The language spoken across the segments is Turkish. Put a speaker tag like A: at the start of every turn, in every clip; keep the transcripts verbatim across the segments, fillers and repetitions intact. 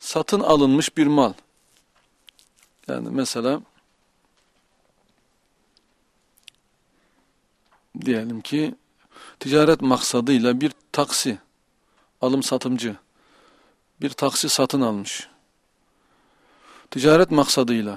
A: satın alınmış bir mal. Yani mesela diyelim ki ticaret maksadıyla bir taksi, alım satımcı bir taksi satın almış. Ticaret maksadıyla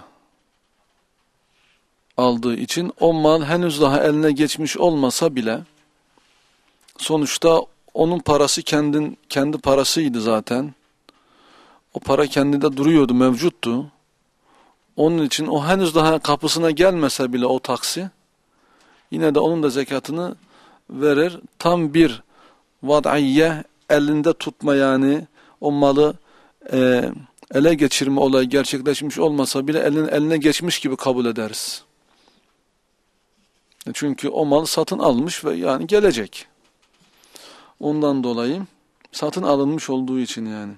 A: aldığı için o mal henüz daha eline geçmiş olmasa bile sonuçta onun parası kendin, kendi parasıydı zaten. O para kendinde duruyordu, mevcuttu. Onun için o henüz daha kapısına gelmese bile o taksi, yine de onun da zekatını verir. Tam bir vad'iyye, elinde tutma, yani o malı e, ele geçirme olayı gerçekleşmiş olmasa bile elin, eline geçmiş gibi kabul ederiz. Çünkü o mal satın almış ve yani gelecek. Ondan dolayı satın alınmış olduğu için yani.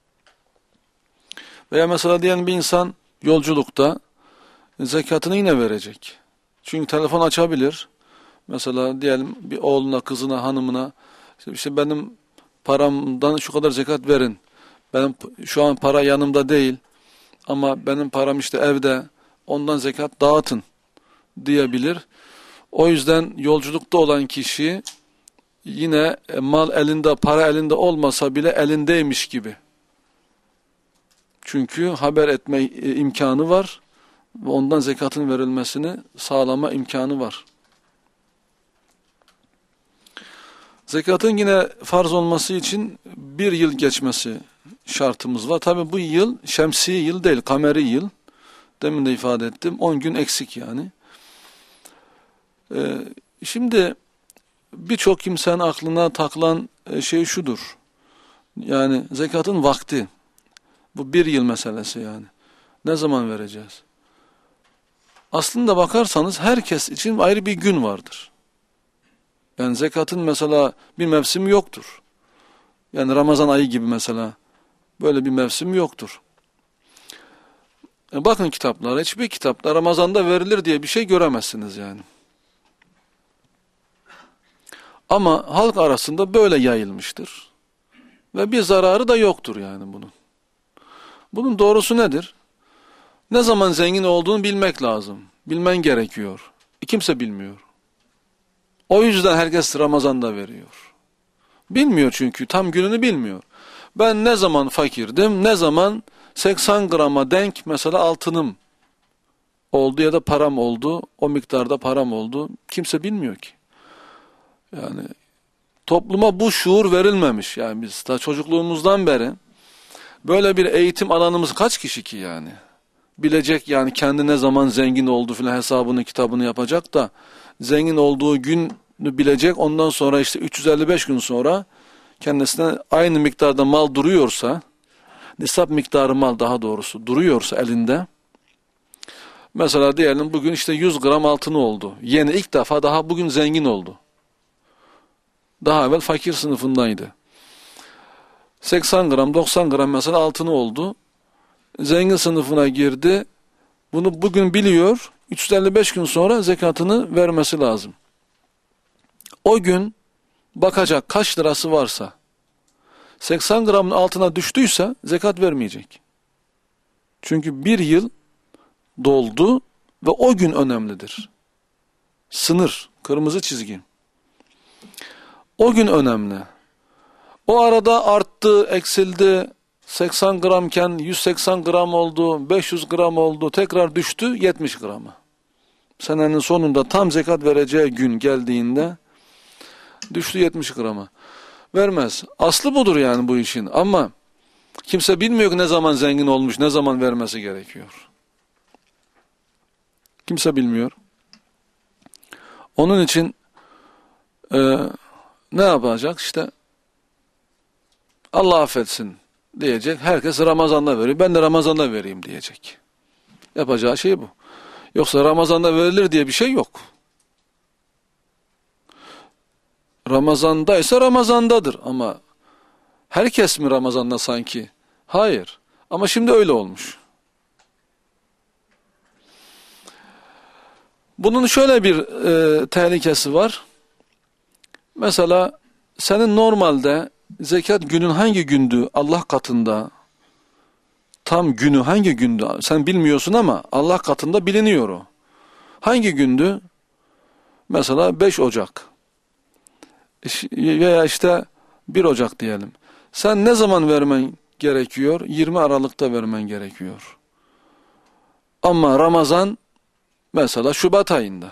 A: Veya mesela diyelim bir insan yolculukta zekatını yine verecek. Çünkü telefon açabilir. Mesela diyelim bir oğluna, kızına, hanımına işte benim paramdan şu kadar zekat verin. Benim şu an para yanımda değil ama benim param işte evde, ondan zekat dağıtın diyebilir. O yüzden yolculukta olan kişi yine mal elinde, para elinde olmasa bile elindeymiş gibi. Çünkü haber etme imkanı var ve ondan zekatın verilmesini sağlama imkanı var. Zekatın yine farz olması için bir yıl geçmesi şartımız var. Tabi bu yıl şemsi yıl değil, kameri yıl. Demin de ifade ettim. on gün eksik yani. Ee, şimdi birçok kimsenin aklına takılan şey şudur. Yani zekatın vakti. Bu bir yıl meselesi yani. Ne zaman vereceğiz? Aslında bakarsanız herkes için ayrı bir gün vardır. Yani zekatın mesela bir mevsimi yoktur. Yani Ramazan ayı gibi mesela böyle bir mevsim yoktur. E bakın kitaplara, hiçbir kitapta Ramazan'da verilir diye bir şey göremezsiniz yani. Ama halk arasında böyle yayılmıştır. Ve bir zararı da yoktur yani bunun. Bunun doğrusu nedir? Ne zaman zengin olduğunu bilmek lazım. Bilmen gerekiyor. E kimse bilmiyor. O yüzden herkes Ramazan'da veriyor. Bilmiyor çünkü, tam gününü bilmiyor. Ben ne zaman fakirdim, ne zaman seksen grama denk mesela altınım oldu ya da param oldu, o miktarda param oldu. Kimse bilmiyor ki. Yani topluma bu şuur verilmemiş. Yani biz ta çocukluğumuzdan beri böyle bir eğitim alanımız kaç kişi ki yani? Bilecek yani kendi ne zaman zengin oldu filan hesabını, kitabını yapacak da zengin olduğu günü bilecek. Ondan sonra işte üç yüz elli beş gün sonra kendisine aynı miktarda mal duruyorsa, nisap miktarı mal daha doğrusu duruyorsa elinde, mesela diyelim bugün işte yüz gram altını oldu. Yeni ilk defa daha bugün zengin oldu. Daha evvel fakir sınıfındaydı. seksen gram, doksan gram mesela altını oldu. Zengin sınıfına girdi. Bunu bugün biliyor. üç yüz elli beş gün sonra zekatını vermesi lazım. O gün bakacak kaç lirası varsa, seksen gramın altına düştüyse zekat vermeyecek. Çünkü bir yıl doldu ve o gün önemlidir. Sınır, kırmızı çizgi. O gün önemli. O arada arttı, eksildi, seksen gramken yüz seksen gram oldu, beş yüz gram oldu, tekrar düştü yetmiş grama. Senenin sonunda tam zekat vereceği gün geldiğinde düştü yetmiş grama. Vermez. Aslı budur yani bu işin, ama kimse bilmiyor ki ne zaman zengin olmuş, ne zaman vermesi gerekiyor. Kimse bilmiyor. Onun için e, ne yapacak? İşte Allah affetsin diyecek. Herkes Ramazan'da veriyor. Ben de Ramazan'da vereyim diyecek. Yapacağı şey bu. Yoksa Ramazan'da verilir diye bir şey yok. Ramazan'daysa Ramazan'dadır ama herkes mi Ramazan'da sanki? Hayır. Ama şimdi öyle olmuş. Bunun şöyle bir e, tehlikesi var. Mesela senin normalde zekat günün hangi gündü Allah katında? tam günü hangi gündü sen bilmiyorsun ama Allah katında biliniyor o. Hangi gündü? Mesela beş Ocak veya işte bir Ocak diyelim. Sen ne zaman vermen gerekiyor? yirmi Aralık'ta vermen gerekiyor. Ama Ramazan mesela Şubat ayında.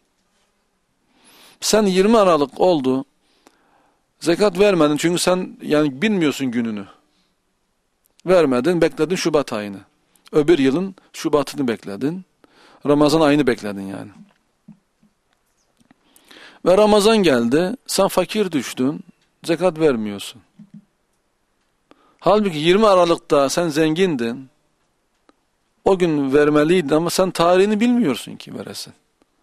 A: Sen yirmi Aralık oldu, zekat vermedin çünkü sen yani bilmiyorsun gününü. Vermedin, bekledin Şubat ayını. Öbür yılın Şubat'ını bekledin. Ramazan ayını bekledin yani. Ve Ramazan geldi, sen fakir düştün, zekat vermiyorsun. Halbuki yirmi Aralık'ta sen zengindin, o gün vermeliydin ama sen tarihini bilmiyorsun ki veresin.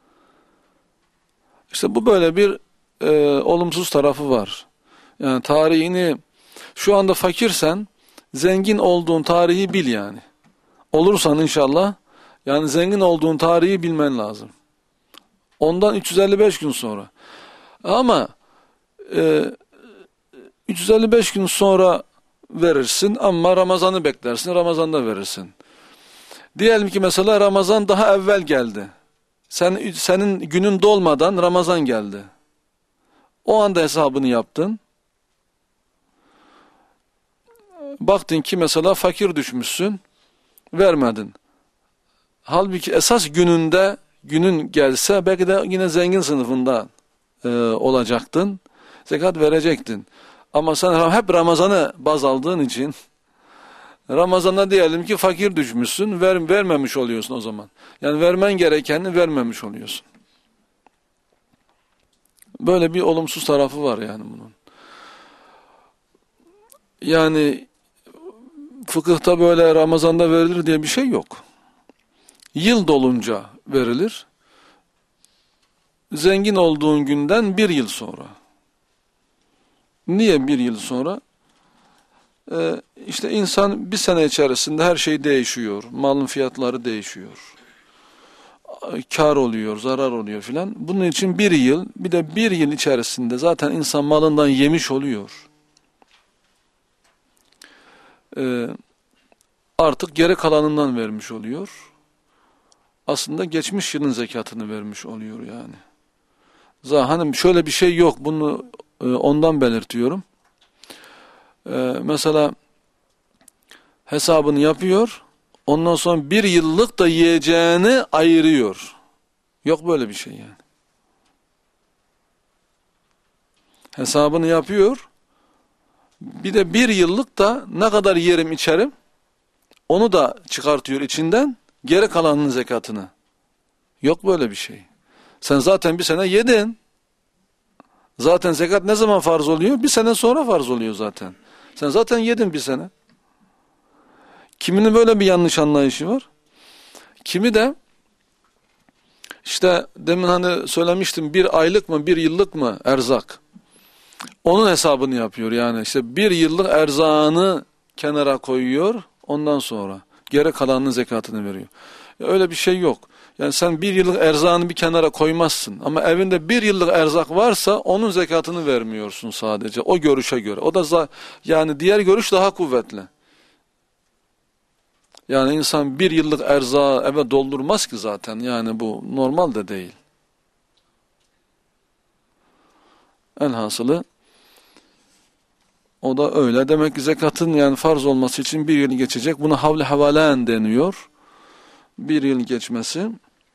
A: İşte bu böyle bir e, olumsuz tarafı var. Yani tarihini, şu anda fakirsen, zengin olduğun tarihi bil yani. Olursan inşallah, yani zengin olduğun tarihi bilmen lazım. Ondan üç yüz elli beş gün sonra. Ama e, üç yüz elli beş gün sonra verirsin ama Ramazan'ı beklersin, Ramazan'da verirsin. Diyelim ki mesela Ramazan daha evvel geldi. Sen, senin günün dolmadan Ramazan geldi. O anda hesabını yaptın. Baktın ki mesela fakir düşmüşsün, vermedin. Halbuki esas gününde, günün gelse belki de yine zengin sınıfında e, olacaktın. Zekat verecektin. Ama sen hep Ramazan'ı baz aldığın için Ramazan'da diyelim ki fakir düşmüşsün, ver, vermemiş oluyorsun o zaman. Yani vermen gerekeni vermemiş oluyorsun. Böyle bir olumsuz tarafı var yani bunun. Yani fıkıhta böyle Ramazan'da verilir diye bir şey yok. Yıl dolunca verilir. Zengin olduğun günden bir yıl sonra. Niye bir yıl sonra? Ee, işte insan bir sene içerisinde her şey değişiyor. Malın fiyatları değişiyor. Kar oluyor, zarar oluyor filan. Bunun için bir yıl, bir de bir yıl içerisinde zaten insan malından yemiş oluyor. Ee, artık geri kalanından vermiş oluyor. Aslında geçmiş yılın zekatını vermiş oluyor yani. Zaten şöyle bir şey yok. Bunu e, ondan belirtiyorum. E, mesela hesabını yapıyor. Ondan sonra bir yıllık da yiyeceğini ayırıyor. Yok böyle bir şey yani. Hesabını yapıyor. Bir de bir yıllık da ne kadar yerim içerim onu da çıkartıyor içinden. Geri kalanının zekatını. Yok böyle bir şey. Sen zaten bir sene yedin. Zaten zekat ne zaman farz oluyor? Bir sene sonra farz oluyor zaten. Sen zaten yedin bir sene. Kiminin böyle bir yanlış anlayışı var. Kimi de işte demin hani söylemiştim bir aylık mı bir yıllık mı erzak. Onun hesabını yapıyor yani işte bir yıllık erzağını kenara koyuyor ondan sonra geri kalanının zekatını veriyor. Öyle bir şey yok. Yani sen bir yıllık erzağını bir kenara koymazsın. Ama evinde bir yıllık erzak varsa onun zekatını vermiyorsun sadece. O görüşe göre. O da yani diğer görüş daha kuvvetli. Yani insan bir yıllık erzağı eve doldurmaz ki zaten. Yani bu normal de değil. Elhasılı o da öyle. Demek ki zekatın yani farz olması için bir yıl geçecek. Buna havle havalen deniyor. Bir yıl geçmesi.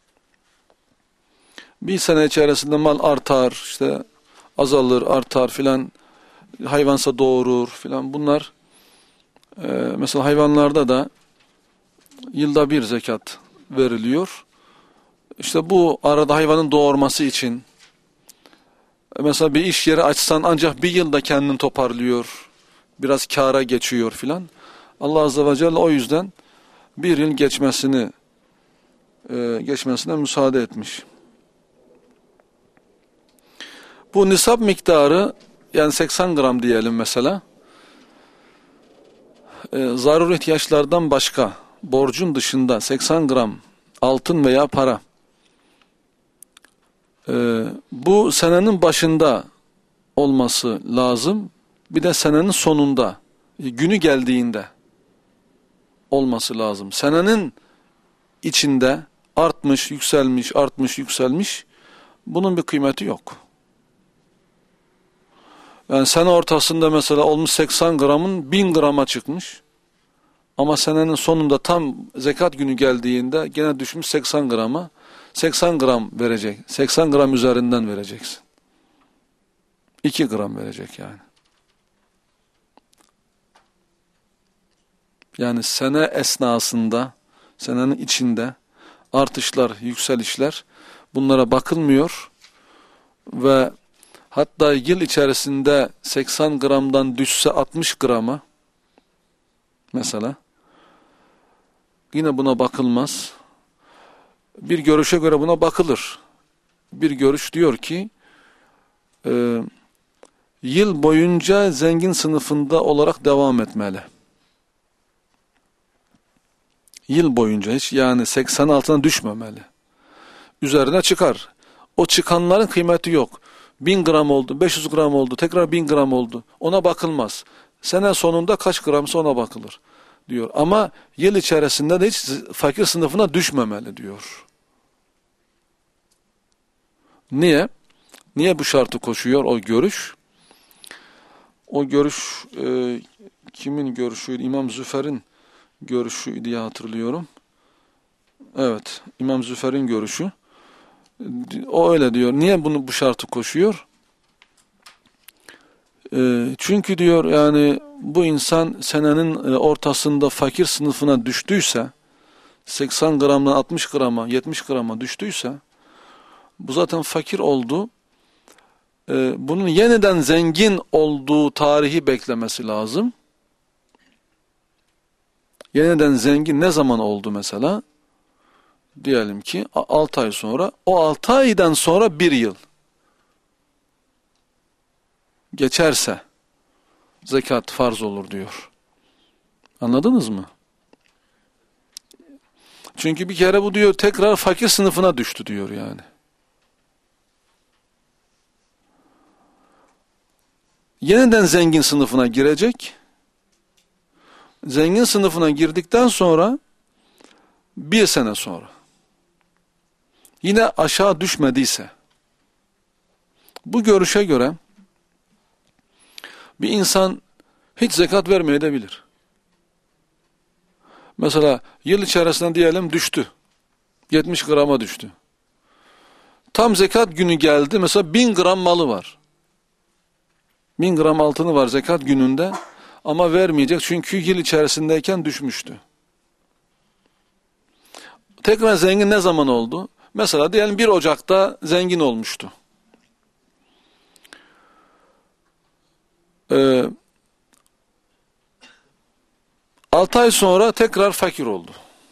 A: Bir sene içerisinde mal artar, işte azalır, artar filan, hayvansa doğurur filan. Bunlar e, mesela hayvanlarda da yılda bir zekat veriliyor. İşte bu arada hayvanın doğurması için mesela bir iş yeri açsan ancak bir yılda kendini toparlıyor, biraz kâra geçiyor filan. Allah Azze ve Celle o yüzden bir yıl geçmesini e, geçmesine müsaade etmiş. Bu nisap miktarı yani seksen gram diyelim mesela. E, zaruri ihtiyaçlardan başka borcun dışında seksen gram altın veya para e, bu senenin başında olması lazım. Bir de senenin sonunda günü geldiğinde olması lazım. Senenin içinde artmış, yükselmiş, artmış, yükselmiş, bunun bir kıymeti yok. Yani sene ortasında mesela olmuş seksen gramın bin grama çıkmış. Ama senenin sonunda tam zekat günü geldiğinde gene düşmüş seksen grama. seksen gram verecek. seksen gram üzerinden vereceksin. iki gram verecek yani. Yani sene esnasında, senenin içinde artışlar, yükselişler, bunlara bakılmıyor ve hatta yıl içerisinde seksen gramdan düşse altmış grama mesela, yine buna bakılmaz. Bir görüşe göre buna bakılır. Bir görüş diyor ki e, yıl boyunca zengin sınıfında olarak devam etmeli. Yıl boyunca hiç, yani seksen altına düşmemeli. Üzerine çıkar. O çıkanların kıymeti yok. bin gram oldu, beş yüz gram oldu, tekrar bin gram oldu. Ona bakılmaz. Sene sonunda kaç gramsa ona bakılır diyor. Ama yıl içerisinde de hiç fakir sınıfına düşmemeli diyor. Niye? Niye bu şartı koşuyor o görüş? O görüş e, kimin görüşüydü? İmam Züfer'in görüşü diye hatırlıyorum. Evet, İmam Züfer'in görüşü. O öyle diyor. Niye bunu bu şartı koşuyor? E, çünkü diyor yani bu insan senenin ortasında fakir sınıfına düştüyse, seksen gramdan altmış grama, yetmiş grama düştüyse, bu zaten fakir oldu. E, bunun yeniden zengin olduğu tarihi beklemesi lazım. Yeniden zengin ne zaman oldu mesela? Diyelim ki altı ay sonra. O altı aydan sonra bir yıl geçerse zekat farz olur diyor. Anladınız mı? Çünkü bir kere bu diyor tekrar fakir sınıfına düştü diyor yani. Yeniden zengin sınıfına girecek. Zengin sınıfına girdikten sonra bir sene sonra yine aşağı düşmediyse, bu görüşe göre bir insan hiç zekat vermeyebilir. Mesela yıl içerisinde diyelim düştü. yetmiş grama düştü. Tam zekat günü geldi. Mesela bin gram malı var. bin gram altını var zekat gününde ama vermeyecek çünkü yıl içerisindeyken düşmüştü. Tekrar zengin ne zaman oldu? Mesela diyelim bir Ocak'ta zengin olmuştu. Ee, altı ay sonra tekrar fakir oldu.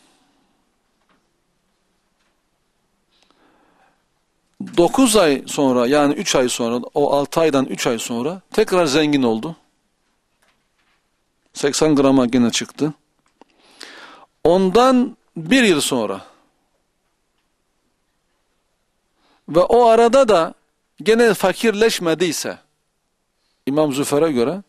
A: dokuz ay sonra, yani üç ay sonra, o altı aydan üç ay sonra tekrar zengin oldu. seksen grama gene çıktı. Ondan bir yıl sonra ve o arada da gene fakirleşmediyse, İmam Züfer'e göre,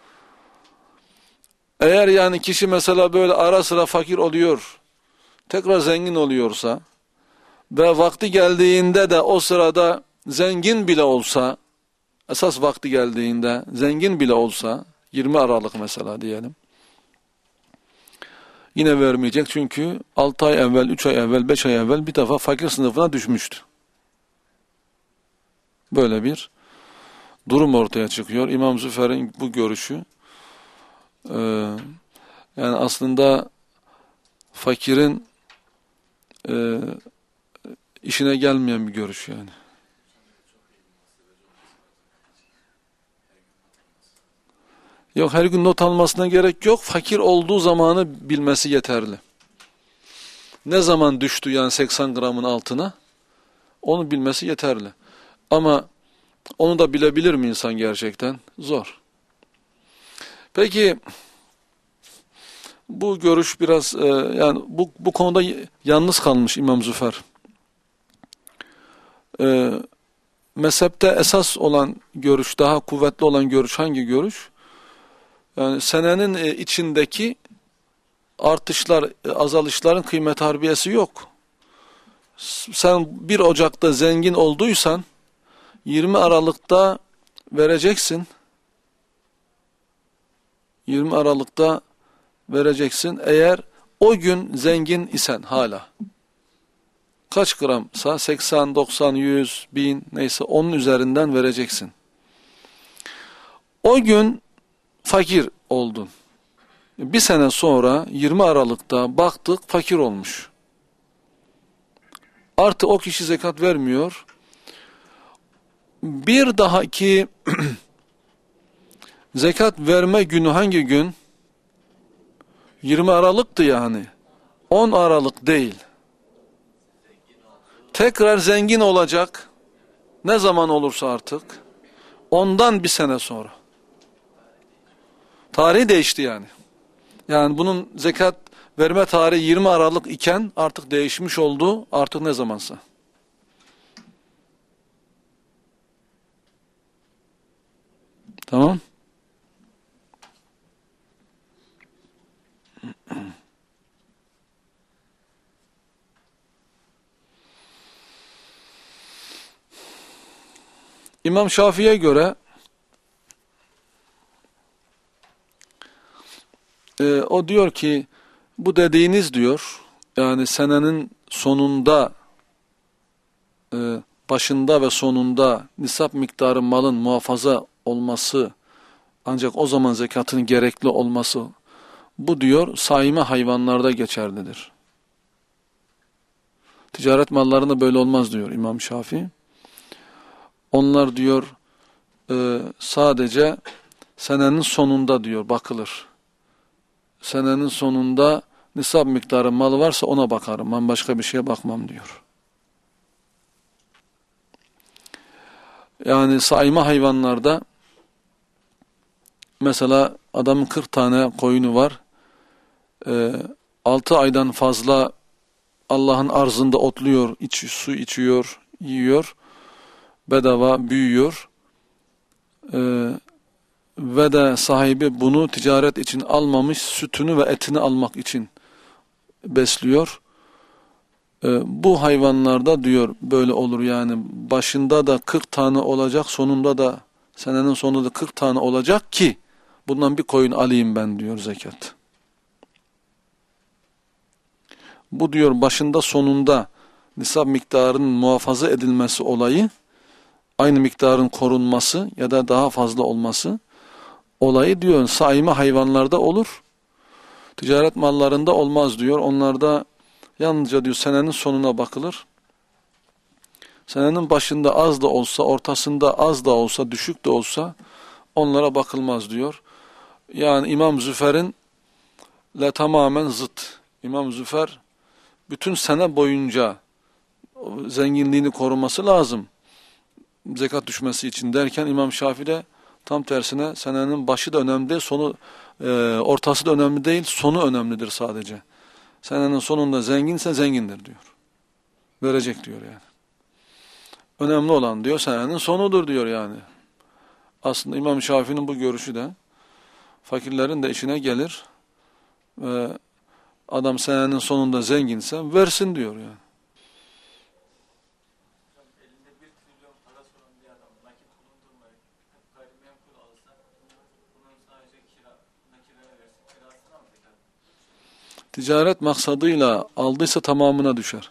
A: eğer yani kişi mesela böyle ara sıra fakir oluyor, tekrar zengin oluyorsa ve vakti geldiğinde de o sırada zengin bile olsa, esas vakti geldiğinde zengin bile olsa, yirmi Aralık mesela diyelim, yine vermeyecek çünkü altı ay evvel, üç ay evvel, beş ay evvel bir defa fakir sınıfına düşmüştü. Böyle bir durum ortaya çıkıyor. İmam Züfer'in bu görüşü e, yani aslında fakirin e, işine gelmeyen bir görüş yani. Yok, her gün not almasına gerek yok. Fakir olduğu zamanı bilmesi yeterli. Ne zaman düştü yani seksen gramın altına? Onu bilmesi yeterli. Ama onu da bilebilir mi insan gerçekten? Zor. Peki bu görüş biraz e, yani bu, bu konuda yalnız kalmış İmam Züfer. E, mezhepte esas olan görüş, daha kuvvetli olan görüş hangi görüş? Yani senenin içindeki artışlar, azalışların kıymet harbiyesi yok. Sen bir Ocak'ta zengin olduysan yirmi Aralık'ta vereceksin. yirmi Aralık'ta vereceksin. Eğer o gün zengin isen hala. Kaç gramsa seksen, doksan, yüz, bin neyse onun üzerinden vereceksin. O gün fakir oldun. Bir sene sonra yirmi Aralık'ta baktık fakir olmuş. Artı o kişi zekat vermiyor. Bir dahaki zekat verme günü hangi gün? yirmi Aralık'tı yani. on Aralık değil. Tekrar zengin olacak. Ne zaman olursa artık. Ondan bir sene sonra. Tarihi değişti yani. Yani bunun zekat verme tarihi yirmi Aralık iken artık değişmiş oldu. Artık ne zamansa. Tamam. İmam Şafii'ye göre e, o diyor ki bu dediğiniz diyor yani senenin sonunda e, başında ve sonunda nisap miktarı malın muhafaza olması ancak o zaman zekatın gerekli olması bu diyor saime hayvanlarda geçerlidir. Ticaret mallarında böyle olmaz diyor İmam Şafii. Onlar diyor e, sadece senenin sonunda diyor bakılır. Senenin sonunda nisap miktarı malı varsa ona bakarım. Ben başka bir şeye bakmam diyor. Yani saime hayvanlarda mesela adamın kırk tane koyunu var. E, altı aydan fazla Allah'ın arzında otluyor, iç, su içiyor, yiyor. Bedava büyüyor. Ee, ve de sahibi bunu ticaret için almamış, sütünü ve etini almak için besliyor. Ee, bu hayvanlarda diyor böyle olur yani başında da kırk tane olacak, sonunda da senenin sonunda da kırk tane olacak ki bundan bir koyun alayım ben diyor zekat. Bu diyor başında sonunda nisap miktarının muhafaza edilmesi olayı aynı miktarın korunması ya da daha fazla olması olayı diyor saime hayvanlarda olur. Ticaret mallarında olmaz diyor. Onlarda yalnızca diyor senenin sonuna bakılır. Senenin başında az da olsa, ortasında az da olsa, düşük de olsa onlara bakılmaz diyor. Yani İmam Züfer'in le tamamen zıt. İmam Züfer bütün sene boyunca zenginliğini koruması lazım. Zekat düşmesi için derken İmam Şafii de tam tersine senenin başı da önemli değil, sonu e, ortası da önemli değil, sonu önemlidir sadece. Senenin sonunda zenginse zengindir diyor. Verecek diyor yani. Önemli olan diyor senenin sonudur diyor yani. Aslında İmam Şafii'nin bu görüşü de fakirlerin de işine gelir. Ve adam senenin sonunda zenginse versin diyor yani. Ticaret maksadıyla aldıysa tamamına düşer.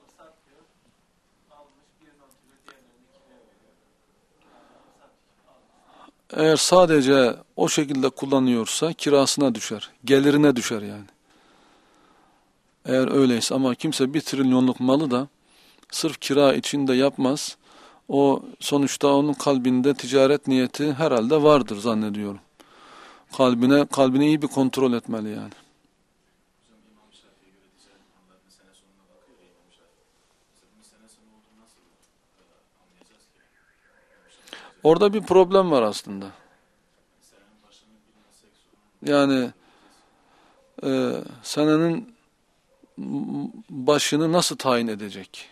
A: Eğer sadece o şekilde kullanıyorsa kirasına düşer. Gelirine düşer yani. Eğer öyleyse ama kimse bir trilyonluk malı da sırf kira için de yapmaz. O sonuçta onun kalbinde ticaret niyeti herhalde vardır zannediyorum. Kalbine kalbini iyi bir kontrol etmeli yani. Orada bir problem var aslında. Yani e, senenin başını nasıl tayin edecek?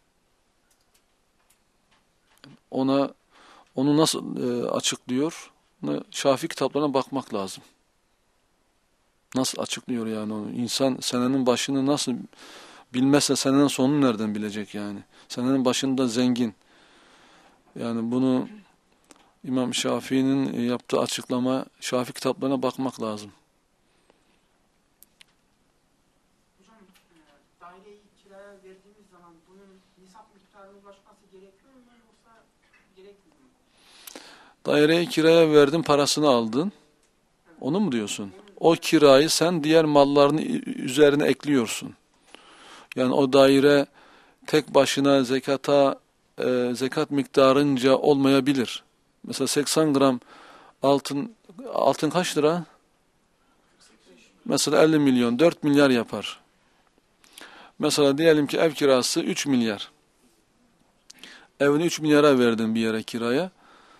A: Ona onu nasıl e, açıklıyor? Şafii kitaplarına bakmak lazım. Nasıl açıklıyor yani onu? İnsan senenin başını nasıl bilmezse senenin sonunu nereden bilecek yani? Senenin başında zengin. Yani bunu İmam Şafii'nin yaptığı açıklama, Şafii kitaplarına bakmak lazım.
B: Hocam, e, daireyi kiraya verdiğimiz zaman bunun nisap miktarına ulaşması gerekiyor mu yoksa gerekmiyor mu?
A: Daireyi kiraya verdin, parasını aldın. Onu mu diyorsun? O kirayı sen diğer malların üzerine ekliyorsun. Yani o daire tek başına zekata, e, zekat miktarınca olmayabilir. Mesela seksen gram altın, altın kaç lira? Mesela elli milyon, dört milyar yapar. Mesela diyelim ki ev kirası üç milyar. Evini üç milyara verdin bir yere kiraya.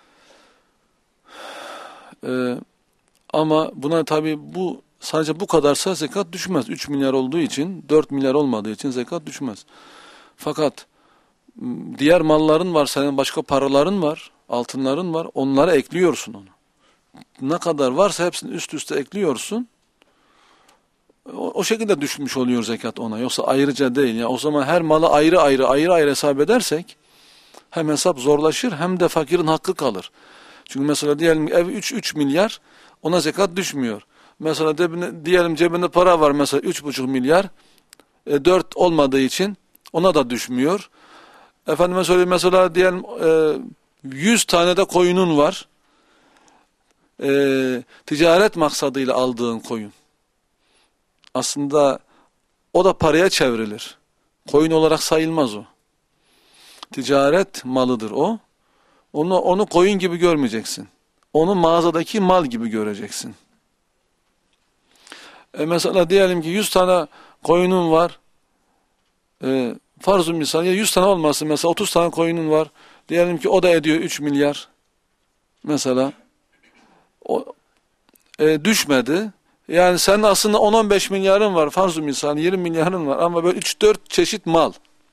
A: Ee, ama buna tabi bu sadece bu kadarsa zekat düşmez. üç milyar olduğu için, dört milyar olmadığı için zekat düşmez. Fakat diğer malların var, senin başka paraların var, altınların var. Onlara ekliyorsun onu. Ne kadar varsa hepsini üst üste ekliyorsun. O, o şekilde düşmüş oluyor zekat ona. Yoksa ayrıca değil. Yani o zaman her malı ayrı ayrı ayrı ayrı hesap edersek hem hesap zorlaşır hem de fakirin hakkı kalır. Çünkü mesela diyelim ev üç milyar, ona zekat düşmüyor. Mesela cebine, diyelim cebinde para var mesela üç buçuk milyar, e, dört olmadığı için ona da düşmüyor. Efendime söyleyeyim mesela diyelim e, yüz tane de koyunun var. E, ticaret maksadıyla aldığın koyun. Aslında o da paraya çevrilir. Koyun olarak sayılmaz o. Ticaret malıdır o. Onu, onu koyun gibi görmeyeceksin. Onu mağazadaki mal gibi göreceksin. E mesela diyelim ki yüz tane koyunun var. E, farz-ı misal ya yüz tane olmasın mesela otuz tane koyunun var. Diyelim ki o da ediyor üç milyar. Mesela o e, düşmedi. Yani senin aslında on on beş milyarın var. Farz-ı misal yirmi milyarın var ama böyle üç dört çeşit mal.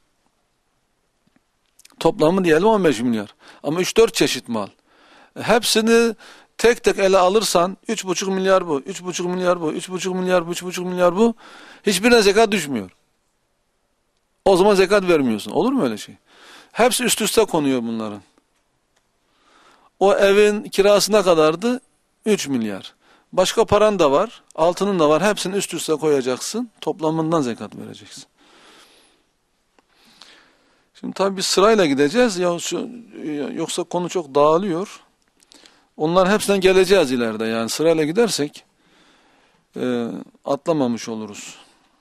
A: Toplamı diyelim on beş milyar. Ama üç dört çeşit mal. Hepsini tek tek ele alırsan üç buçuk milyar bu, üç buçuk milyar bu, üç buçuk milyar bu, üç buçuk milyar bu. Hiçbirine zekat düşmüyor. O zaman zekat vermiyorsun. Olur mu öyle şey? Hepsi üst üste konuyor bunların. O evin kirası ne kadardı? üç milyar. Başka paran da var, altının da var. Hepsini üst üste koyacaksın. Toplamından zekat vereceksin. Şimdi tabii biz sırayla gideceğiz. Ya, şu, yoksa konu çok dağılıyor. Onların hepsinden geleceğiz ileride. Yani sırayla gidersek e, atlamamış oluruz.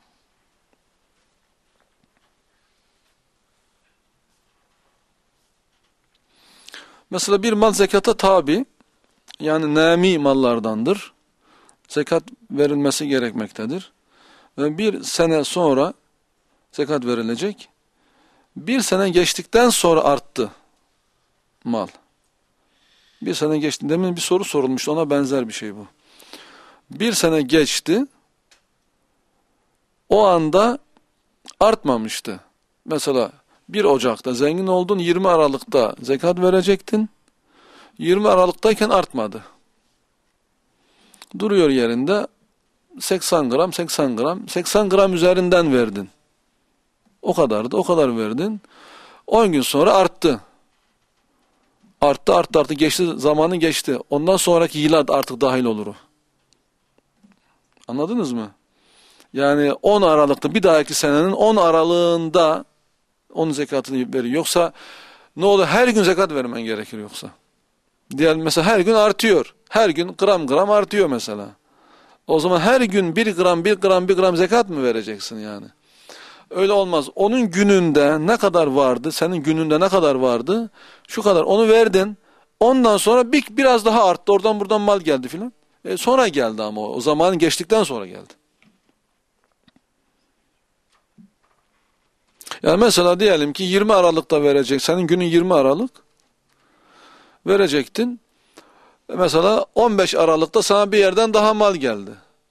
A: Mesela bir mal zekata tabi. Yani nami mallardandır. Zekat verilmesi gerekmektedir. Ve bir sene sonra zekat verilecek. Bir sene geçtikten sonra arttı mal. Bir sene geçti. Demin bir soru sorulmuştu. Ona benzer bir şey bu. Bir sene geçti. O anda artmamıştı. Mesela bir Ocak'ta zengin oldun. yirmi Aralık'ta zekat verecektin. yirmi Aralık'tayken artmadı. Duruyor yerinde. seksen gram, seksen gram. seksen gram üzerinden verdin. O kadardı. O kadar verdin. on gün sonra arttı. Arttı, arttı, arttı. Geçti, zamanı geçti. Ondan sonraki yıla artık dahil olur o. Anladınız mı? Yani on Aralık'ta bir dahaki senenin on Aralık'ında onun zekatını veriyor. Yoksa ne olur? Her gün zekat vermen gerekir yoksa. Diyelim mesela her gün artıyor. Her gün gram gram artıyor mesela. O zaman her gün bir gram, bir gram, bir gram zekat mı vereceksin yani? Öyle olmaz. Onun gününde ne kadar vardı? Senin gününde ne kadar vardı? Şu kadar. Onu verdin. Ondan sonra bir, biraz daha arttı. Oradan buradan mal geldi filan. E sonra geldi ama o. O zamanın geçtikten sonra geldi. Yani mesela diyelim ki yirmi Aralık'ta verecek. Senin günün yirmi Aralık. Verecektin. Mesela on beş Aralık'ta sana bir yerden daha mal geldi.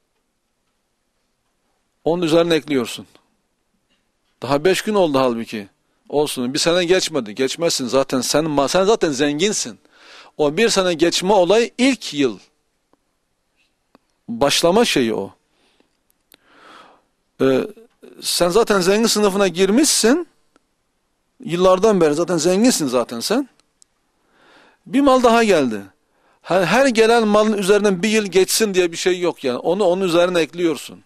A: Onun üzerine ekliyorsun. Daha beş gün oldu halbuki. Olsun. Bir sene geçmedi. Geçmezsin zaten. Sen, sen zaten zenginsin. O bir sene geçme olayı ilk yıl. Başlama şeyi o. Ee, sen zaten zengin sınıfına girmişsin. Yıllardan beri zaten zenginsin zaten sen. Bir mal daha geldi. Her, her gelen malın üzerinden bir yıl geçsin diye bir şey yok yani. Onu onun üzerine ekliyorsun.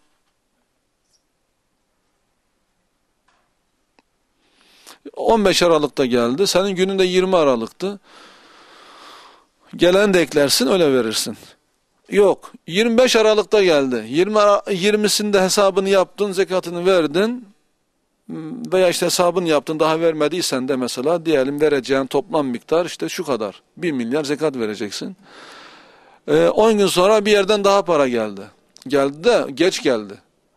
A: on beş Aralık'ta geldi. Senin gününde yirmi Aralık'tı. Gelen de eklersin, öyle verirsin. Yok. yirmi beş Aralık'ta geldi. yirmi yirmisinde hesabını yaptın, zekatını verdin. Veya işte hesabını yaptın, daha vermediysen de mesela diyelim vereceğin toplam miktar işte şu kadar. bir milyar zekat vereceksin. Ee, on gün sonra bir yerden daha para geldi. Geldi de geç geldi.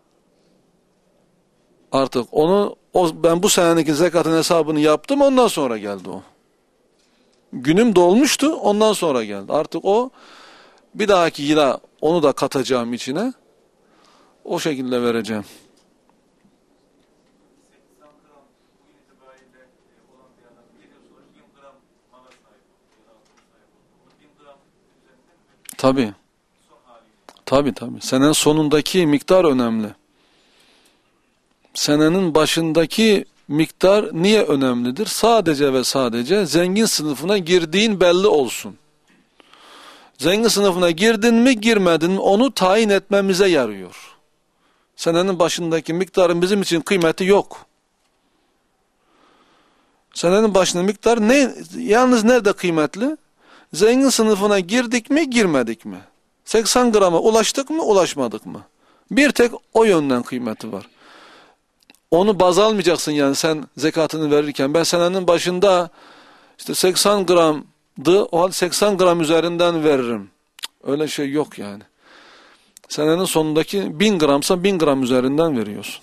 A: Artık onu o, ben bu senedeki zekatın hesabını yaptım, ondan sonra geldi o. Günüm dolmuştu, ondan sonra geldi. Artık o bir dahaki yıla onu da katacağım içine. O şekilde vereceğim. Tabii. Tabii tabii. Senenin sonundaki miktar önemli. Senenin başındaki miktar niye önemlidir? Sadece ve sadece zengin sınıfına girdiğin belli olsun. Zengin sınıfına girdin mi girmedin mi onu tayin etmemize yarıyor. Senenin başındaki miktarın bizim için kıymeti yok. Senenin başında miktar ne? Yalnız nerede kıymetli? Zengin sınıfına girdik mi girmedik mi? seksen grama ulaştık mı ulaşmadık mı? Bir tek o yönden kıymeti var. Onu baz almayacaksın yani sen zekatını verirken. Ben senenin başında işte seksen gramdı, o halde seksen gram üzerinden veririm. Öyle şey yok yani. Senenin sonundaki bin gramsa bin gram üzerinden veriyorsun.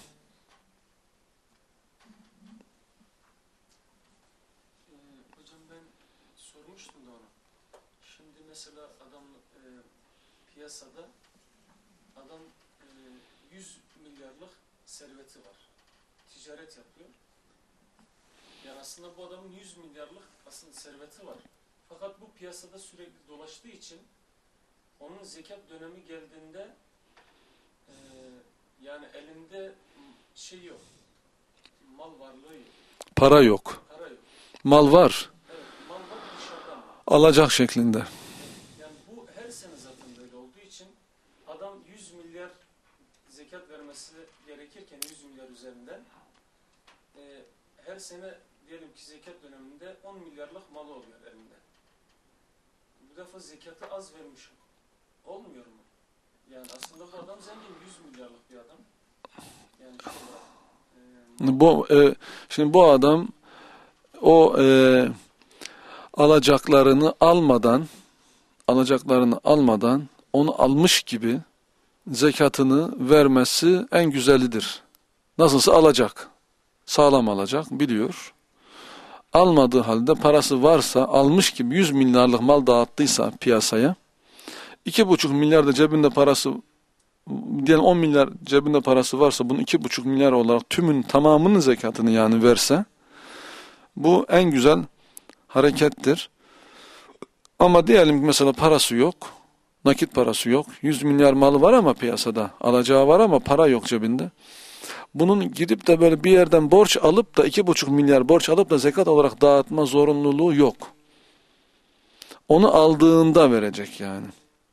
C: Hocam ben sormuştum da onu. Şimdi mesela adam e, piyasada adam e, yüz milyarlık serveti var. Ticaret yapıyor. Yani aslında bu adamın yüz milyarlık aslında serveti var. Fakat bu piyasada sürekli dolaştığı için onun zekat dönemi geldiğinde e, yani elinde şey yok. Mal varlığı yok.
A: Para yok.
C: Para yok.
A: Mal var.
C: Evet, mal var dışarıdan.
A: Alacak şeklinde.
C: Yani bu her sene zaten böyle olduğu için adam yüz milyar zekat vermesi gerekirken yüz milyar üzerinden e, her sene diyelim ki zekat döneminde on milyarlık malı oluyor elinde. Bu defa zekatı az vermiş olmuyor mu? Yani aslında bu adam zengin, yüz milyarlık bir adam. Yani şu olarak, e,
A: Bu e, şimdi bu adam o e, alacaklarını almadan alacaklarını almadan onu almış gibi zekatını vermesi en güzelidir. Nasılsa alacak. Sağlam alacak, biliyor. Almadığı halde parası varsa, almış gibi yüz milyarlık mal dağıttıysa piyasaya, iki buçuk milyar da cebinde parası, diyelim on milyar cebinde parası varsa, bunun iki buçuk milyar olarak tümün tamamının zekatını yani verse, bu en güzel harekettir. Ama diyelim ki mesela parası yok, nakit parası yok, yüz milyar malı var ama piyasada, alacağı var ama para yok cebinde. Bunun gidip de böyle bir yerden borç alıp da iki buçuk milyar borç alıp da zekat olarak dağıtma zorunluluğu yok. Onu aldığında verecek yani.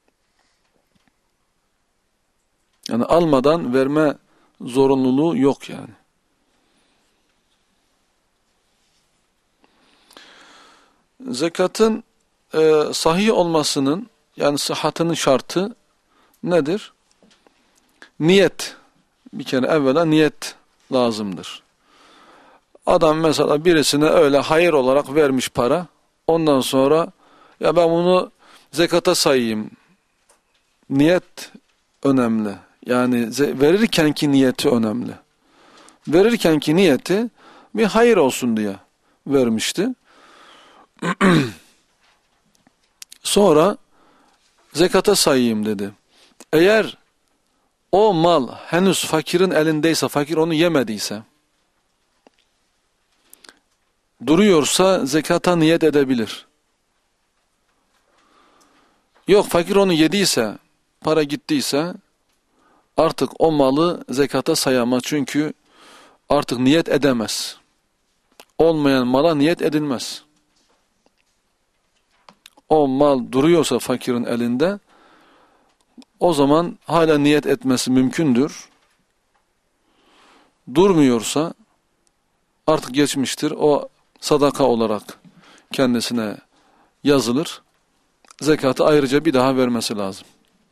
A: Yani almadan verme zorunluluğu yok yani. Zekatın e, sahih olmasının yani sıhhatinin şartı nedir? Niyet. Bir kere evvela niyet lazımdır. Adam mesela birisine öyle hayır olarak vermiş para. Ondan sonra ya ben bunu zekata sayayım. Niyet önemli. Yani verirkenki niyeti önemli. Verirkenki niyeti bir hayır olsun diye vermişti. Sonra zekata sayayım dedi. Eğer o mal henüz fakirin elindeyse, fakir onu yemediyse, duruyorsa zekata niyet edebilir. Yok, fakir onu yediyse, para gittiyse, artık o malı zekata sayamaz. Çünkü artık niyet edemez. Olmayan mala niyet edilmez. O mal duruyorsa fakirin elinde, o zaman hala niyet etmesi mümkündür. Durmuyorsa artık geçmiştir. O sadaka olarak kendisine yazılır. Zekatı ayrıca bir daha vermesi lazım.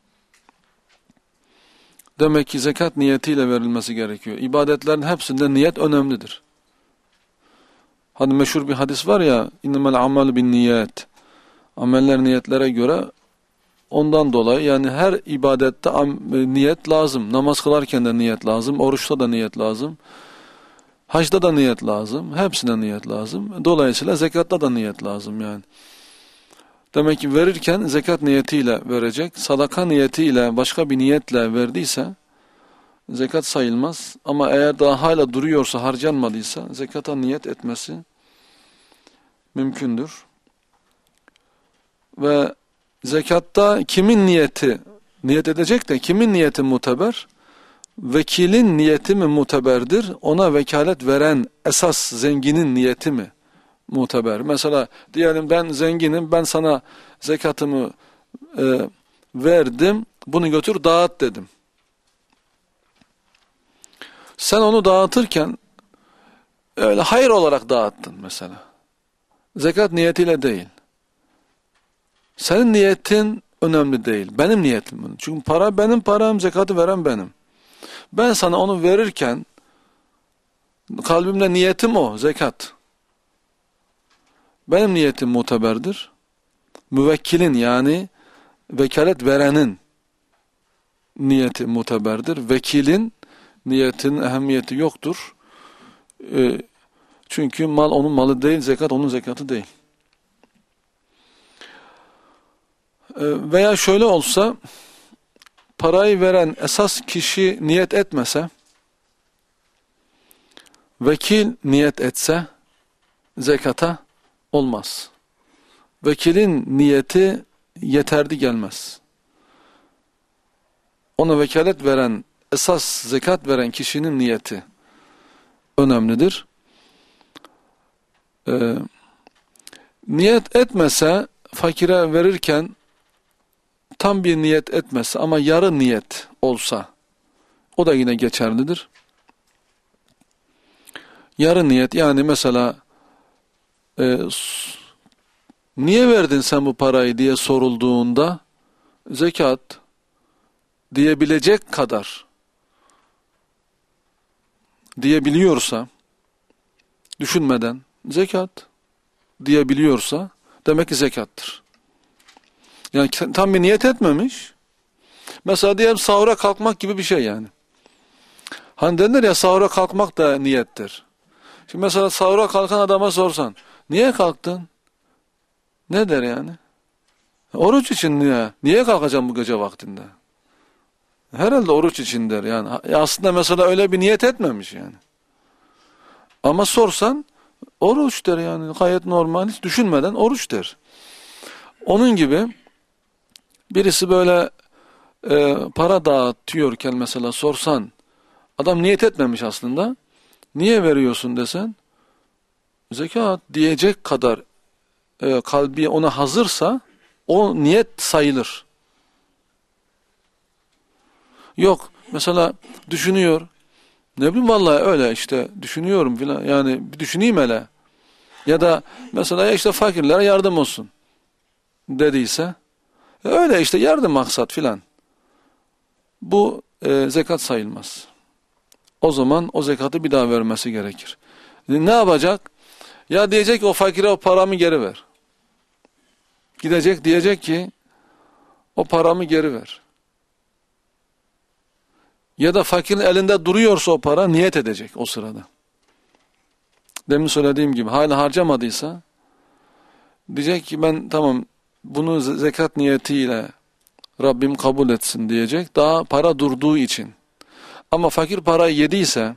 A: Demek ki zekat niyetiyle verilmesi gerekiyor. İbadetlerin hepsinde niyet önemlidir. Hani meşhur bir hadis var ya, innemel amal bin niyet. Ameller niyetlere göre, ondan dolayı yani her ibadette niyet lazım. Namaz kılarken de niyet lazım, oruçta da niyet lazım, hacda da niyet lazım, hepsine niyet lazım. Dolayısıyla zekatta da niyet lazım yani. Demek ki verirken zekat niyetiyle verecek, sadaka niyetiyle başka bir niyetle verdiyse zekat sayılmaz. Ama eğer daha hala duruyorsa, harcanmadıysa zekata niyet etmesi mümkündür. Ve zekatta kimin niyeti, niyet edecek de kimin niyeti muteber? Vekilin niyeti mi muteberdir? Ona vekalet veren esas zenginin niyeti mi muteber? Mesela diyelim ben zenginim, ben sana zekatımı e, verdim, bunu götür dağıt dedim. Sen onu dağıtırken öyle hayır olarak dağıttın mesela. Zekat niyetiyle değil. Senin niyetin önemli değil. Benim niyetim bunu. Çünkü para benim param, zekatı veren benim. Ben sana onu verirken kalbimde niyetim o, zekat. Benim niyetim muteberdir. Müvekkilin yani vekalet verenin niyeti muteberdir. Vekilin niyetinin ehemmiyeti yoktur. E, çünkü mal onun malı değil, zekat onun zekatı değil. E, veya şöyle olsa, parayı veren esas kişi niyet etmese, vekil niyet etse zekata olmaz. Vekilin niyeti yeterli gelmez. Ona vekalet veren, esas zekat veren kişinin niyeti önemlidir. Ee, niyet etmese, fakire verirken tam bir niyet etmese ama yarı niyet olsa, o da yine geçerlidir. Yarı niyet yani mesela e, niye verdin sen bu parayı diye sorulduğunda zekat diyebilecek kadar diyebiliyorsa, düşünmeden zekat diyebiliyorsa demek ki zekattır. Yani tam bir niyet etmemiş. Mesela diyelim sahura kalkmak gibi bir şey yani. Hani denir ya, sahura kalkmak da niyettir. Şimdi mesela sahura kalkan adama sorsan, niye kalktın? Ne der yani? Oruç için niye? Niye kalkacağım bu gece vaktinde? Herhalde oruç için der yani. Aslında mesela öyle bir niyet etmemiş yani. Ama sorsan oruç der yani. Gayet normal, hiç düşünmeden oruç der. Onun gibi birisi böyle e, para dağıtıyorken mesela sorsan, adam niyet etmemiş aslında. Niye veriyorsun desen, zekat diyecek kadar e, kalbi ona hazırsa o niyet sayılır. Yok mesela düşünüyor, ne bileyim vallahi öyle işte düşünüyorum filan, yani bir düşüneyim hele. Ya da mesela işte fakirlere yardım olsun dediyse, öyle işte yardım maksat filan. Bu e, zekat sayılmaz. O zaman o zekatı bir daha vermesi gerekir. Ne yapacak? Ya diyecek o fakire o paramı geri ver. Gidecek diyecek ki o paramı geri ver. Ya da fakirin elinde duruyorsa o para, niyet edecek o sırada. Demin söylediğim gibi hala harcamadıysa diyecek ki ben tamam bunu zekat niyetiyle Rabbim kabul etsin diyecek. Daha para durduğu için. Ama fakir parayı yediyse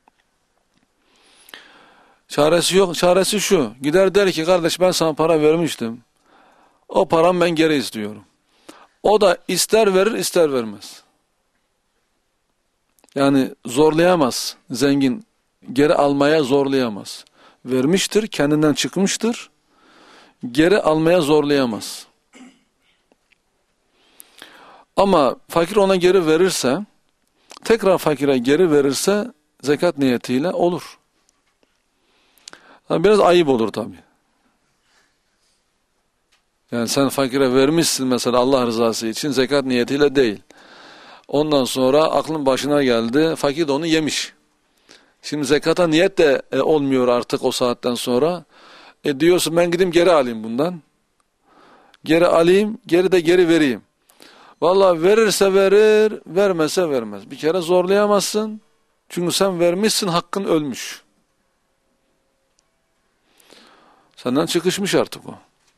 A: çaresi yok. Çaresi şu. Gider der ki kardeş ben sana para vermiştim. O param ben geri istiyorum. O da ister verir ister vermez. Yani zorlayamaz. Zengin geri almaya zorlayamaz. Vermiştir, kendinden çıkmıştır. Geri almaya zorlayamaz. Ama fakir ona geri verirse, tekrar fakire geri verirse zekat niyetiyle olur. Biraz ayıp olur tabii. Yani sen fakire vermişsin mesela Allah rızası için, zekat niyetiyle değil. Ondan sonra aklın başına geldi, fakir de onu yemiş. Şimdi zekata niyet de e, olmuyor artık o saatten sonra. E diyorsun ben gideyim geri alayım bundan. Geri alayım, geri de geri vereyim. Vallahi verirse verir, vermese vermez. Bir kere zorlayamazsın. Çünkü sen vermişsin, hakkın ölmüş. Senden çıkışmış artık o.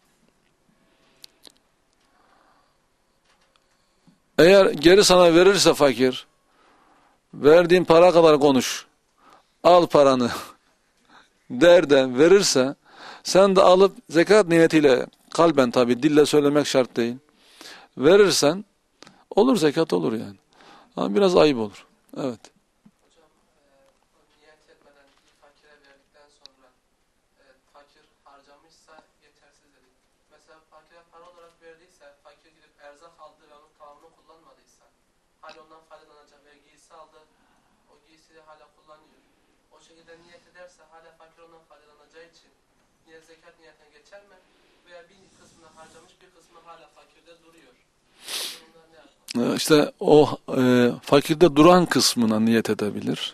A: Eğer geri sana verirse fakir, verdiğin para kadar konuş, al paranı der de verirse, sen de alıp zekat niyetiyle, kalben tabi, dille söylemek şart değil, verirsen, olur zekat olur yani. Ama biraz ayıp olur. Evet.
D: Hocam e, niyet etmeden bir fakire verdikten sonra e, fakir harcamışsa yetersiz dedik. Mesela fakire para olarak verdiyse, fakir gidip erzak aldı ve onun tamamını kullanmadıysa, hala ondan faydalanacak ve giysi aldı, o giysiyi hala kullanıyor. O şekilde niyet ederse hala fakir ondan faydalanacağı için yine zekat niyetine geçer mi? Veya bir kısmını harcamış, bir kısmı hala fakirde duruyor. Bunlar ne yapar?
A: İşte o e, fakirde duran kısmına niyet edebilir.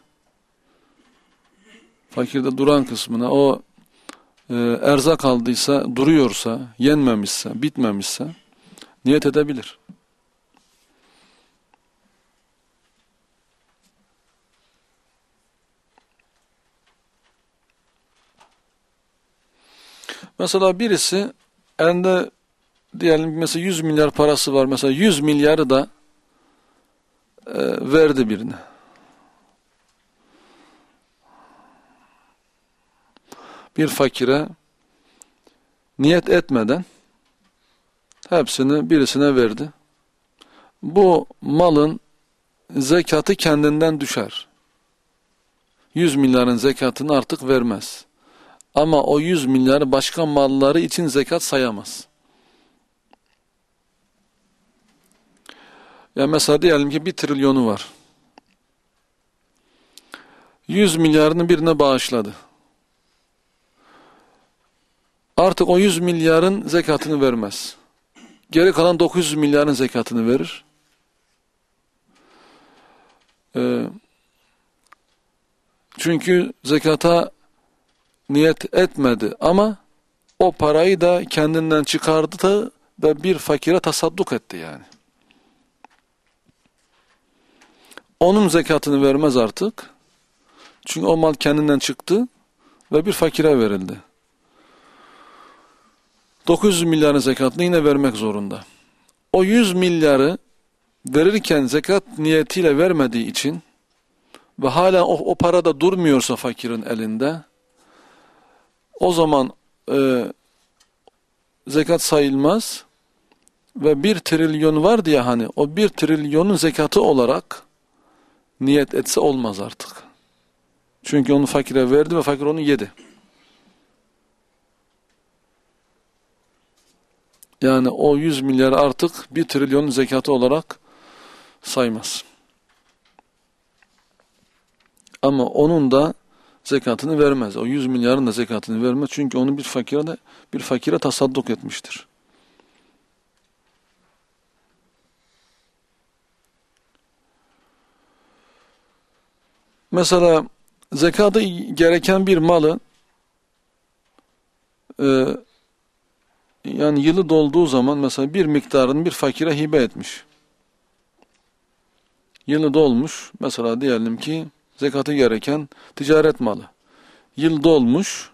A: Fakirde duran kısmına, o e, erzak aldıysa, duruyorsa, yenmemişse, bitmemişse niyet edebilir. Mesela birisi elinde diyelim mesela yüz milyar parası var. Mesela yüz milyarı da e, verdi birine. Bir fakire niyet etmeden hepsini birisine verdi. Bu malın zekatı kendinden düşer. yüz milyarın zekatını artık vermez. Ama o yüz milyarı başka malları için zekat sayamaz. Ya mesela diyelim ki bir trilyonu var. yüz milyarını birine bağışladı. Artık o yüz milyarın zekatını vermez. Geri kalan dokuz yüz milyarın zekatını verir. Ee, çünkü zekata niyet etmedi ama o parayı da kendinden çıkardı ve bir fakire tasadduk etti yani. Onun zekatını vermez artık. Çünkü o mal kendinden çıktı ve bir fakire verildi. dokuz yüz milyarın zekatını yine vermek zorunda. O yüz milyarı verirken zekat niyetiyle vermediği için ve hala o, o para da durmuyorsa fakirin elinde, o zaman e, zekat sayılmaz ve bir trilyon var diye hani o bir trilyonun zekatı olarak niyet etse olmaz artık. Çünkü onu fakire verdi ve fakir onu yedi. Yani o yüz milyar artık bir trilyonun zekatı olarak saymaz. Ama onun da zekatını vermez. O yüz milyarın da zekatını vermez. Çünkü onu bir fakire de bir fakire tasadduk etmiştir. Mesela zekatı gereken bir malı e, yani yılı dolduğu zaman mesela bir miktarını bir fakire hibe etmiş. Yılı dolmuş. Mesela diyelim ki zekatı gereken ticaret malı. Yıl dolmuş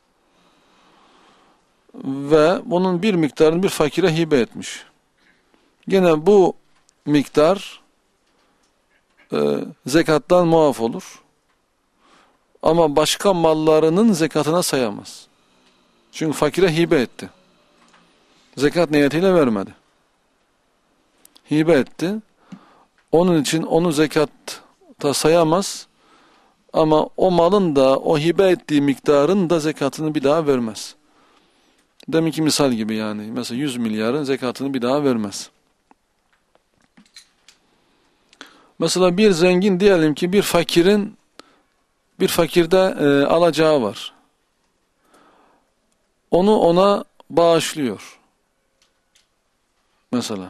A: ve bunun bir miktarını bir fakire hibe etmiş. Gene bu miktar e, zekattan muaf olur. Ama başka mallarının zekatına sayamaz. Çünkü fakire hibe etti. Zekat niyetiyle vermedi. Hibe etti. Onun için onu zekat zekata sayamaz. Ama o malın da, o hibe ettiği miktarın da zekatını bir daha vermez. Deminki misal gibi yani. Mesela yüz milyarın zekatını bir daha vermez. Mesela bir zengin diyelim ki bir fakirin bir fakirde e, alacağı var. Onu ona bağışlıyor. Mesela.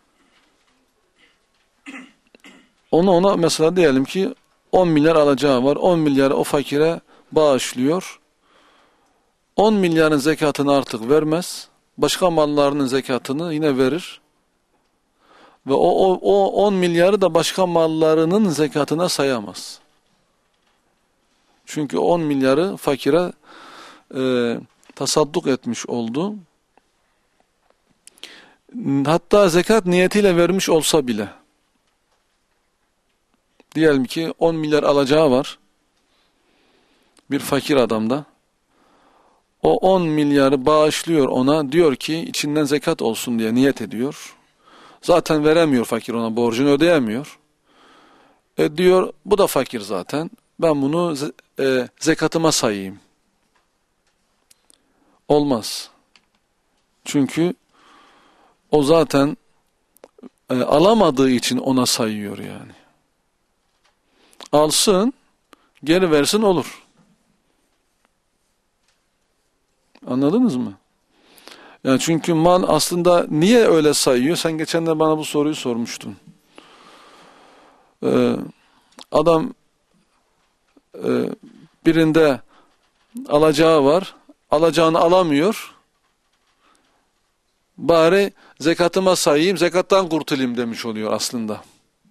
A: Onu ona mesela diyelim ki on milyar alacağı var. on milyarı o fakire bağışlıyor. on milyarın zekatını artık vermez. Başka mallarının zekatını yine verir. Ve o, o, o on milyarı da başka mallarının zekatına sayamaz. Çünkü on milyarı fakire e, tasadduk etmiş oldu. Hatta zekat niyetiyle vermiş olsa bile. Diyelim ki on milyar alacağı var. Bir fakir adamda. O on milyarı bağışlıyor ona. Diyor ki içinden zekat olsun diye niyet ediyor. Zaten veremiyor fakir ona. Borcunu ödeyemiyor. E diyor bu da fakir zaten. Ben bunu e, zekatıma sayayım. Olmaz. Çünkü o zaten e, alamadığı için ona sayıyor yani. Alsın, geri versin olur. Anladınız mı? Yani çünkü mal aslında niye öyle sayıyor? Sen geçen de bana bu soruyu sormuştun. Ee, adam e, birinde alacağı var. Alacağını alamıyor. Bari zekatıma sayayım, zekattan kurtulayım demiş oluyor aslında.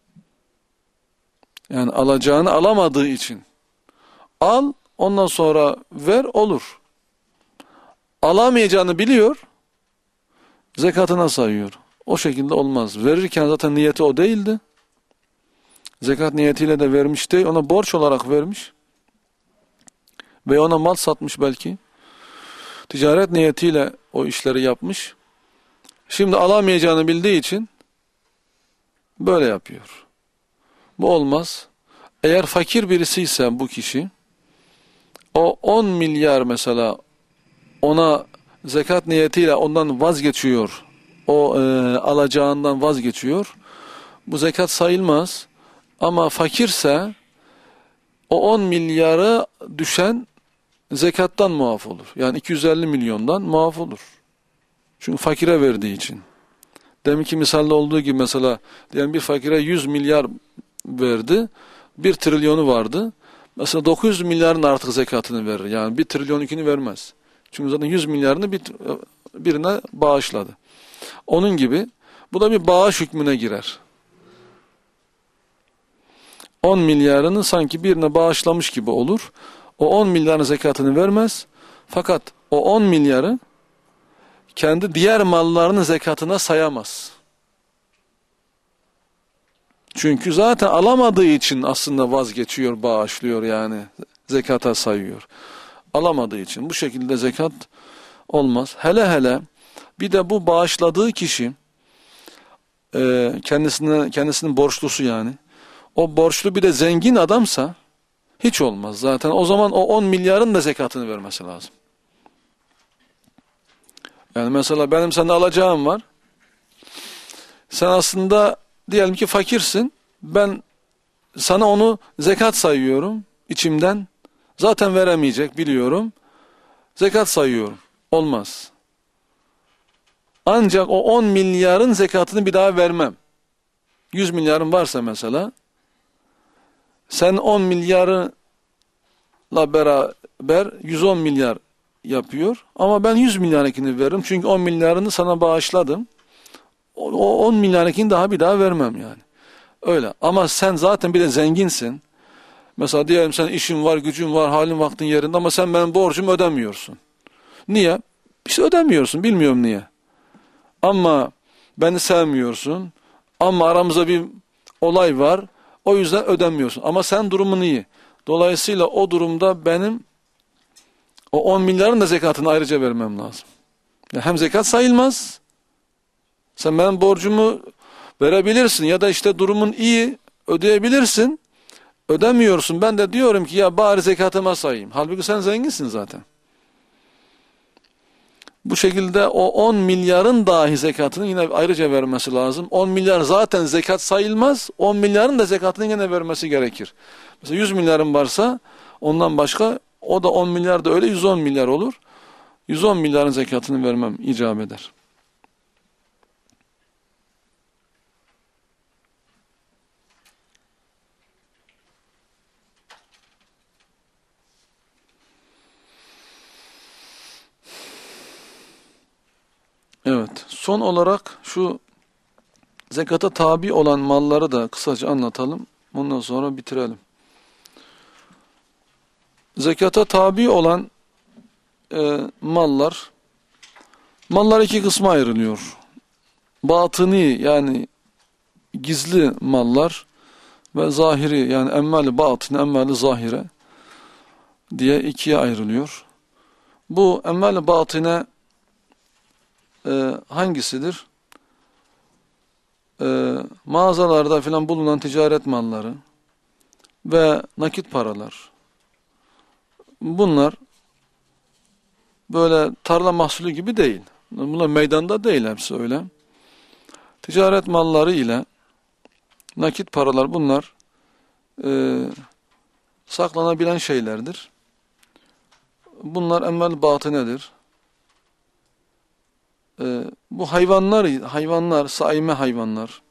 A: Yani alacağını alamadığı için. Al, ondan sonra ver, olur. Alamayacağını biliyor, zekatına sayıyor. O şekilde olmaz. Verirken zaten niyeti o değildi. Zekat niyetiyle de vermiş değil, ona borç olarak vermiş. Ve ona mal satmış belki. Ticaret niyetiyle o işleri yapmış. Şimdi alamayacağını bildiği için böyle yapıyor. Bu olmaz. Eğer fakir birisi ise bu kişi, o on milyar mesela ona zekat niyetiyle ondan vazgeçiyor. O e, alacağından vazgeçiyor. Bu zekat sayılmaz. Ama fakirse o on milyarı düşen zekattan muaf olur. Yani iki yüz elli milyondan muaf olur. Çünkü fakire verdiği için. Deminki misalde olduğu gibi mesela diyelim bir fakire yüz milyar verdi. bir trilyonu vardı. Mesela dokuz yüz milyarın artık zekatını verir. Yani bir trilyon ikini vermez. Çünkü zaten yüz milyarını bir, birine bağışladı. Onun gibi bu da bir bağış hükmüne girer. on milyarını sanki birine bağışlamış gibi olur. O on milyarın zekatını vermez. Fakat o on milyarı kendi diğer mallarının zekatına sayamaz. Çünkü zaten alamadığı için aslında vazgeçiyor, bağışlıyor yani. Zekata sayıyor. Alamadığı için. Bu şekilde zekat olmaz. Hele hele bir de bu bağışladığı kişi e, kendisine, kendisinin borçlusu yani. O borçlu bir de zengin adamsa hiç olmaz. Zaten o zaman o on milyarın da zekatını vermesi lazım. Yani mesela benim sana alacağım var. Sen aslında diyelim ki fakirsin. Ben sana onu zekat sayıyorum içimden. Zaten veremeyecek biliyorum. Zekat sayıyorum. Olmaz. Ancak o on milyarın zekatını bir daha vermem. yüz milyarın varsa mesela sen on milyarla beraber yüz on milyar yapıyor. Ama ben yüz milyarınkini veririm. Çünkü on milyarını sana bağışladım. O on milyarınkini daha bir daha vermem yani. Öyle. Ama sen zaten bir de zenginsin. Mesela diyelim sen işin var, gücün var, halin vaktin yerinde ama sen benim borcumu ödemiyorsun. Niye? İşte ödemiyorsun. Bilmiyorum niye. Ama beni sevmiyorsun. Ama aramızda bir olay var. O yüzden ödemiyorsun. Ama sen durumun iyi. Dolayısıyla o durumda benim o on milyarın da zekatını ayrıca vermem lazım. Yani hem zekat sayılmaz. Sen benim borcumu verebilirsin ya da işte durumun iyi ödeyebilirsin. ödemiyorsun. Ben de diyorum ki ya bari zekatıma sayayım. Halbuki sen zenginsin zaten. Bu şekilde o on milyarın dahi zekatını yine ayrıca vermesi lazım. on milyar zaten zekat sayılmaz. on milyarın da zekatını yine vermesi gerekir. Mesela yüz milyarın varsa ondan başka o da on milyar da öyle yüz on milyar olur. yüz on milyarın zekatını vermem icap eder. Evet. Son olarak şu zekata tabi olan malları da kısaca anlatalım. Ondan sonra bitirelim. Zekata tabi olan e, mallar mallar iki kısma ayrılıyor. Batıni yani gizli mallar ve zahiri yani emmali batini emmali zahire diye ikiye ayrılıyor. Bu emmali batine e, hangisidir? E, mağazalarda filan bulunan ticaret malları ve nakit paralar. Bunlar böyle tarla mahsulü gibi değil. Bunlar meydanda değil hepsi öyle. Ticaret malları ile nakit paralar bunlar e, saklanabilen şeylerdir. Bunlar emmel batınedir. E, bu hayvanlar, hayvanlar, saime hayvanlar.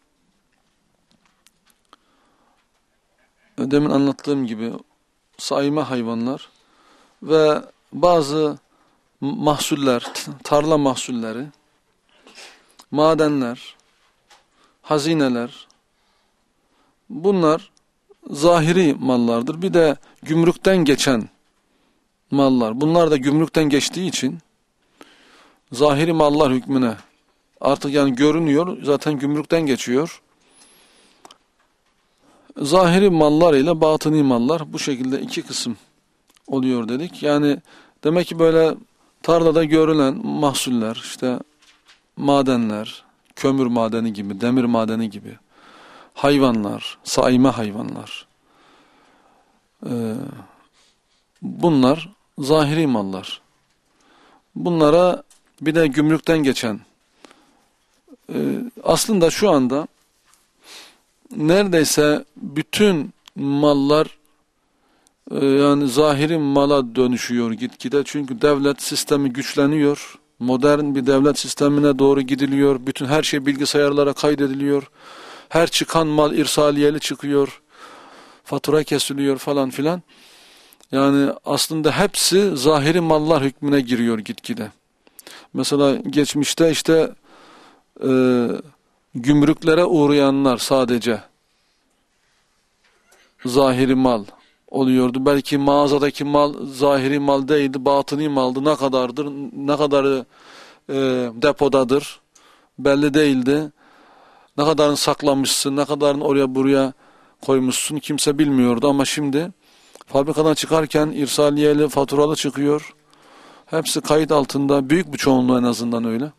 A: Demin anlattığım gibi saime hayvanlar ve bazı mahsuller, tarla mahsulleri, madenler, hazineler, bunlar zahiri mallardır. Bir de gümrükten geçen mallar. Bunlar da gümrükten geçtiği için zahiri mallar hükmüne artık yani görünüyor, zaten gümrükten geçiyor. Zahiri mallar ile batıni mallar bu şekilde iki kısım oluyor dedik. Yani demek ki böyle tarlada görülen mahsuller, işte madenler, kömür madeni gibi, demir madeni gibi, hayvanlar, saime hayvanlar, ee, bunlar zahiri mallar. Bunlara bir de gümrükten geçen, e, aslında şu anda neredeyse bütün mallar e, yani zahiri mala dönüşüyor gitgide. Çünkü devlet sistemi güçleniyor. Modern bir devlet sistemine doğru gidiliyor. Bütün her şey bilgisayarlara kaydediliyor. Her çıkan mal irsaliyeli çıkıyor. Fatura kesiliyor falan filan. Yani aslında hepsi zahiri mallar hükmüne giriyor gitgide. Mesela geçmişte işte e, gümrüklere uğrayanlar sadece zahiri mal oluyordu. Belki mağazadaki mal zahiri mal değildi, batıni maldı. Ne kadardır, ne kadarı e, depodadır belli değildi. Ne kadarını saklamışsın, ne kadarını oraya buraya koymuşsun kimse bilmiyordu ama şimdi fabrikadan çıkarken irsaliyeli, faturalı çıkıyor. Hepsi kayıt altında, büyük bir çoğunluğu en azından öyle.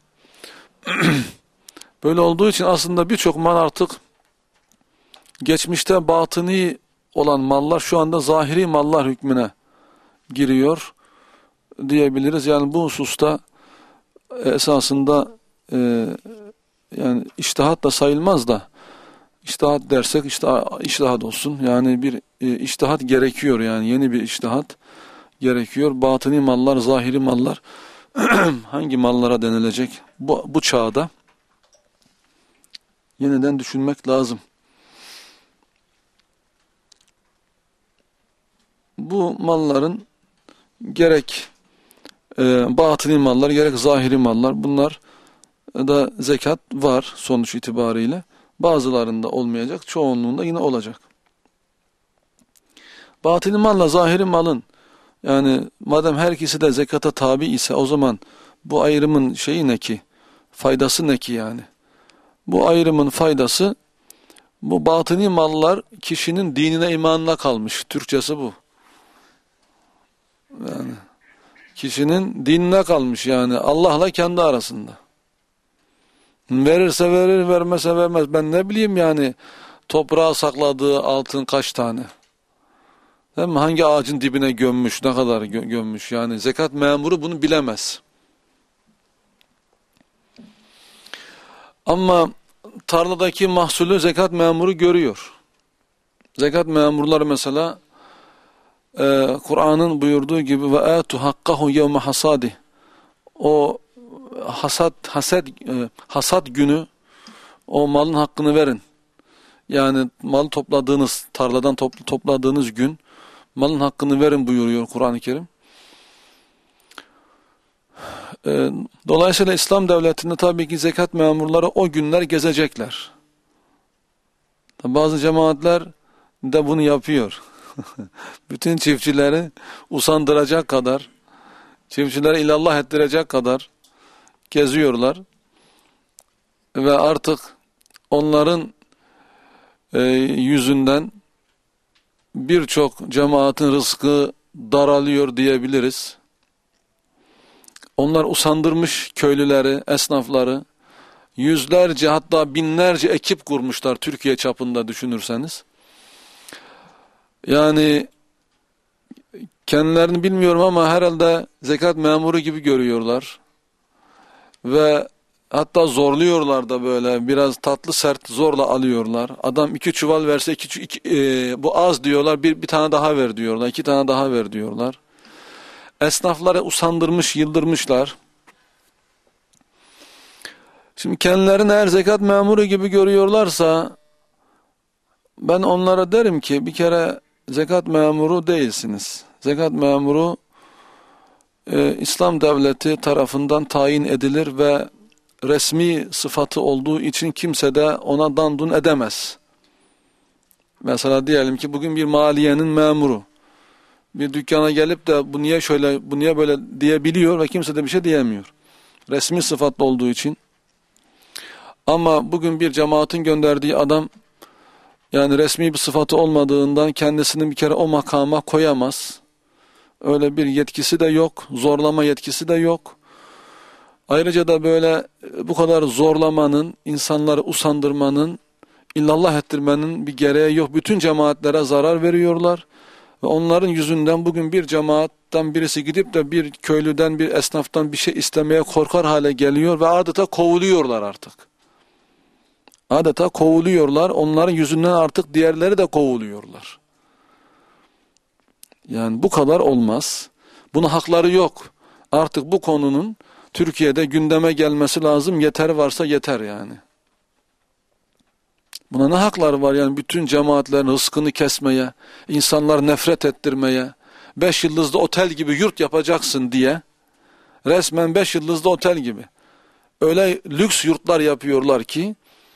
A: Böyle olduğu için aslında birçok mal artık geçmişte batıni olan mallar şu anda zahiri mallar hükmüne giriyor diyebiliriz. Yani bu hususta esasında e, yani içtihat da sayılmaz da içtihat dersek işte içtihat olsun. Yani bir e, içtihat gerekiyor yani yeni bir içtihat gerekiyor. Batıni mallar, zahiri mallar hangi mallara denilecek bu, bu çağda yeniden düşünmek lazım. Bu malların gerek e, batıni mallar gerek zahiri mallar bunlar da zekat var sonuç itibariyle. Bazılarında olmayacak, çoğunluğunda yine olacak. Batıni malla zahiri malın yani madem her ikisi de zekata tabi ise o zaman bu ayrımın şeyi ne ki? Faydası ne ki yani? Bu ayrımın faydası bu batıni mallar kişinin dinine imanına kalmış. Türkçesi bu. Yani kişinin dinine kalmış yani Allah'la kendi arasında. Verirse verir, vermezse vermez. Ben ne bileyim yani toprağa sakladığı altın kaç tane? Değil mi? Hangi ağacın dibine gömmüş, ne kadar gö gömmüş. Yani zekat memuru bunu bilemez. Ama tarladaki mahsulü zekat memuru görüyor. Zekat memurları mesela e, Kur'an'ın buyurduğu gibi ve atu hakkahu yevme hasadi, o hasat hasat e, hasat günü o malın hakkını verin. Yani mal topladığınız, tarladan topl topladığınız gün malın hakkını verin buyuruyor Kur'an-ı Kerim. E, dolayısıyla İslam devletinde tabii ki zekat memurları o günler gezecekler. Bazı cemaatler de bunu yapıyor. Bütün çiftçileri usandıracak kadar, çiftçileri ilallah ettirecek kadar geziyorlar. Ve artık onların e, yüzünden birçok cemaatin rızkı daralıyor diyebiliriz. Onlar usandırmış köylüleri, esnafları, yüzlerce hatta binlerce ekip kurmuşlar Türkiye çapında düşünürseniz. Yani kendilerini bilmiyorum ama herhalde zekat memuru gibi görüyorlar. Ve hatta zorluyorlar da böyle biraz tatlı sert zorla alıyorlar. Adam iki çuval verse iki, iki, e, bu az diyorlar, bir, bir tane daha ver diyorlar, iki tane daha ver diyorlar. Esnafları usandırmış, yıldırmışlar. Şimdi kendilerini eğer zekat memuru gibi görüyorlarsa ben onlara derim ki bir kere zekat memuru değilsiniz. Zekat memuru e, İslam devleti tarafından tayin edilir ve resmi sıfatı olduğu için kimse de ona dandun edemez. Mesela diyelim ki bugün bir maliyenin memuru bir dükkana gelip de bu niye şöyle, bu niye böyle diyebiliyor ve kimse de bir şey diyemiyor. Resmi sıfatlı olduğu için. Ama bugün bir cemaatin gönderdiği adam yani resmi bir sıfatı olmadığından kendisini bir kere o makama koyamaz. Öyle bir yetkisi de yok, zorlama yetkisi de yok. Ayrıca da böyle bu kadar zorlamanın, insanları usandırmanın, illallah ettirmenin bir gereği yok. Bütün cemaatlere zarar veriyorlar. Ve onların yüzünden bugün bir cemaatten birisi gidip de bir köylüden, bir esnaftan bir şey istemeye korkar hale geliyor ve adeta kovuluyorlar artık. Adeta kovuluyorlar. Onların yüzünden artık diğerleri de kovuluyorlar. Yani bu kadar olmaz. Buna hakları yok. Artık bu konunun Türkiye'de gündeme gelmesi lazım. Yeter varsa yeter yani. Buna ne hakları var yani bütün cemaatlerin rızkını kesmeye, insanlar nefret ettirmeye, beş yıldızlı otel gibi yurt yapacaksın diye, resmen beş yıldızlı otel gibi. Öyle lüks yurtlar yapıyorlar ki,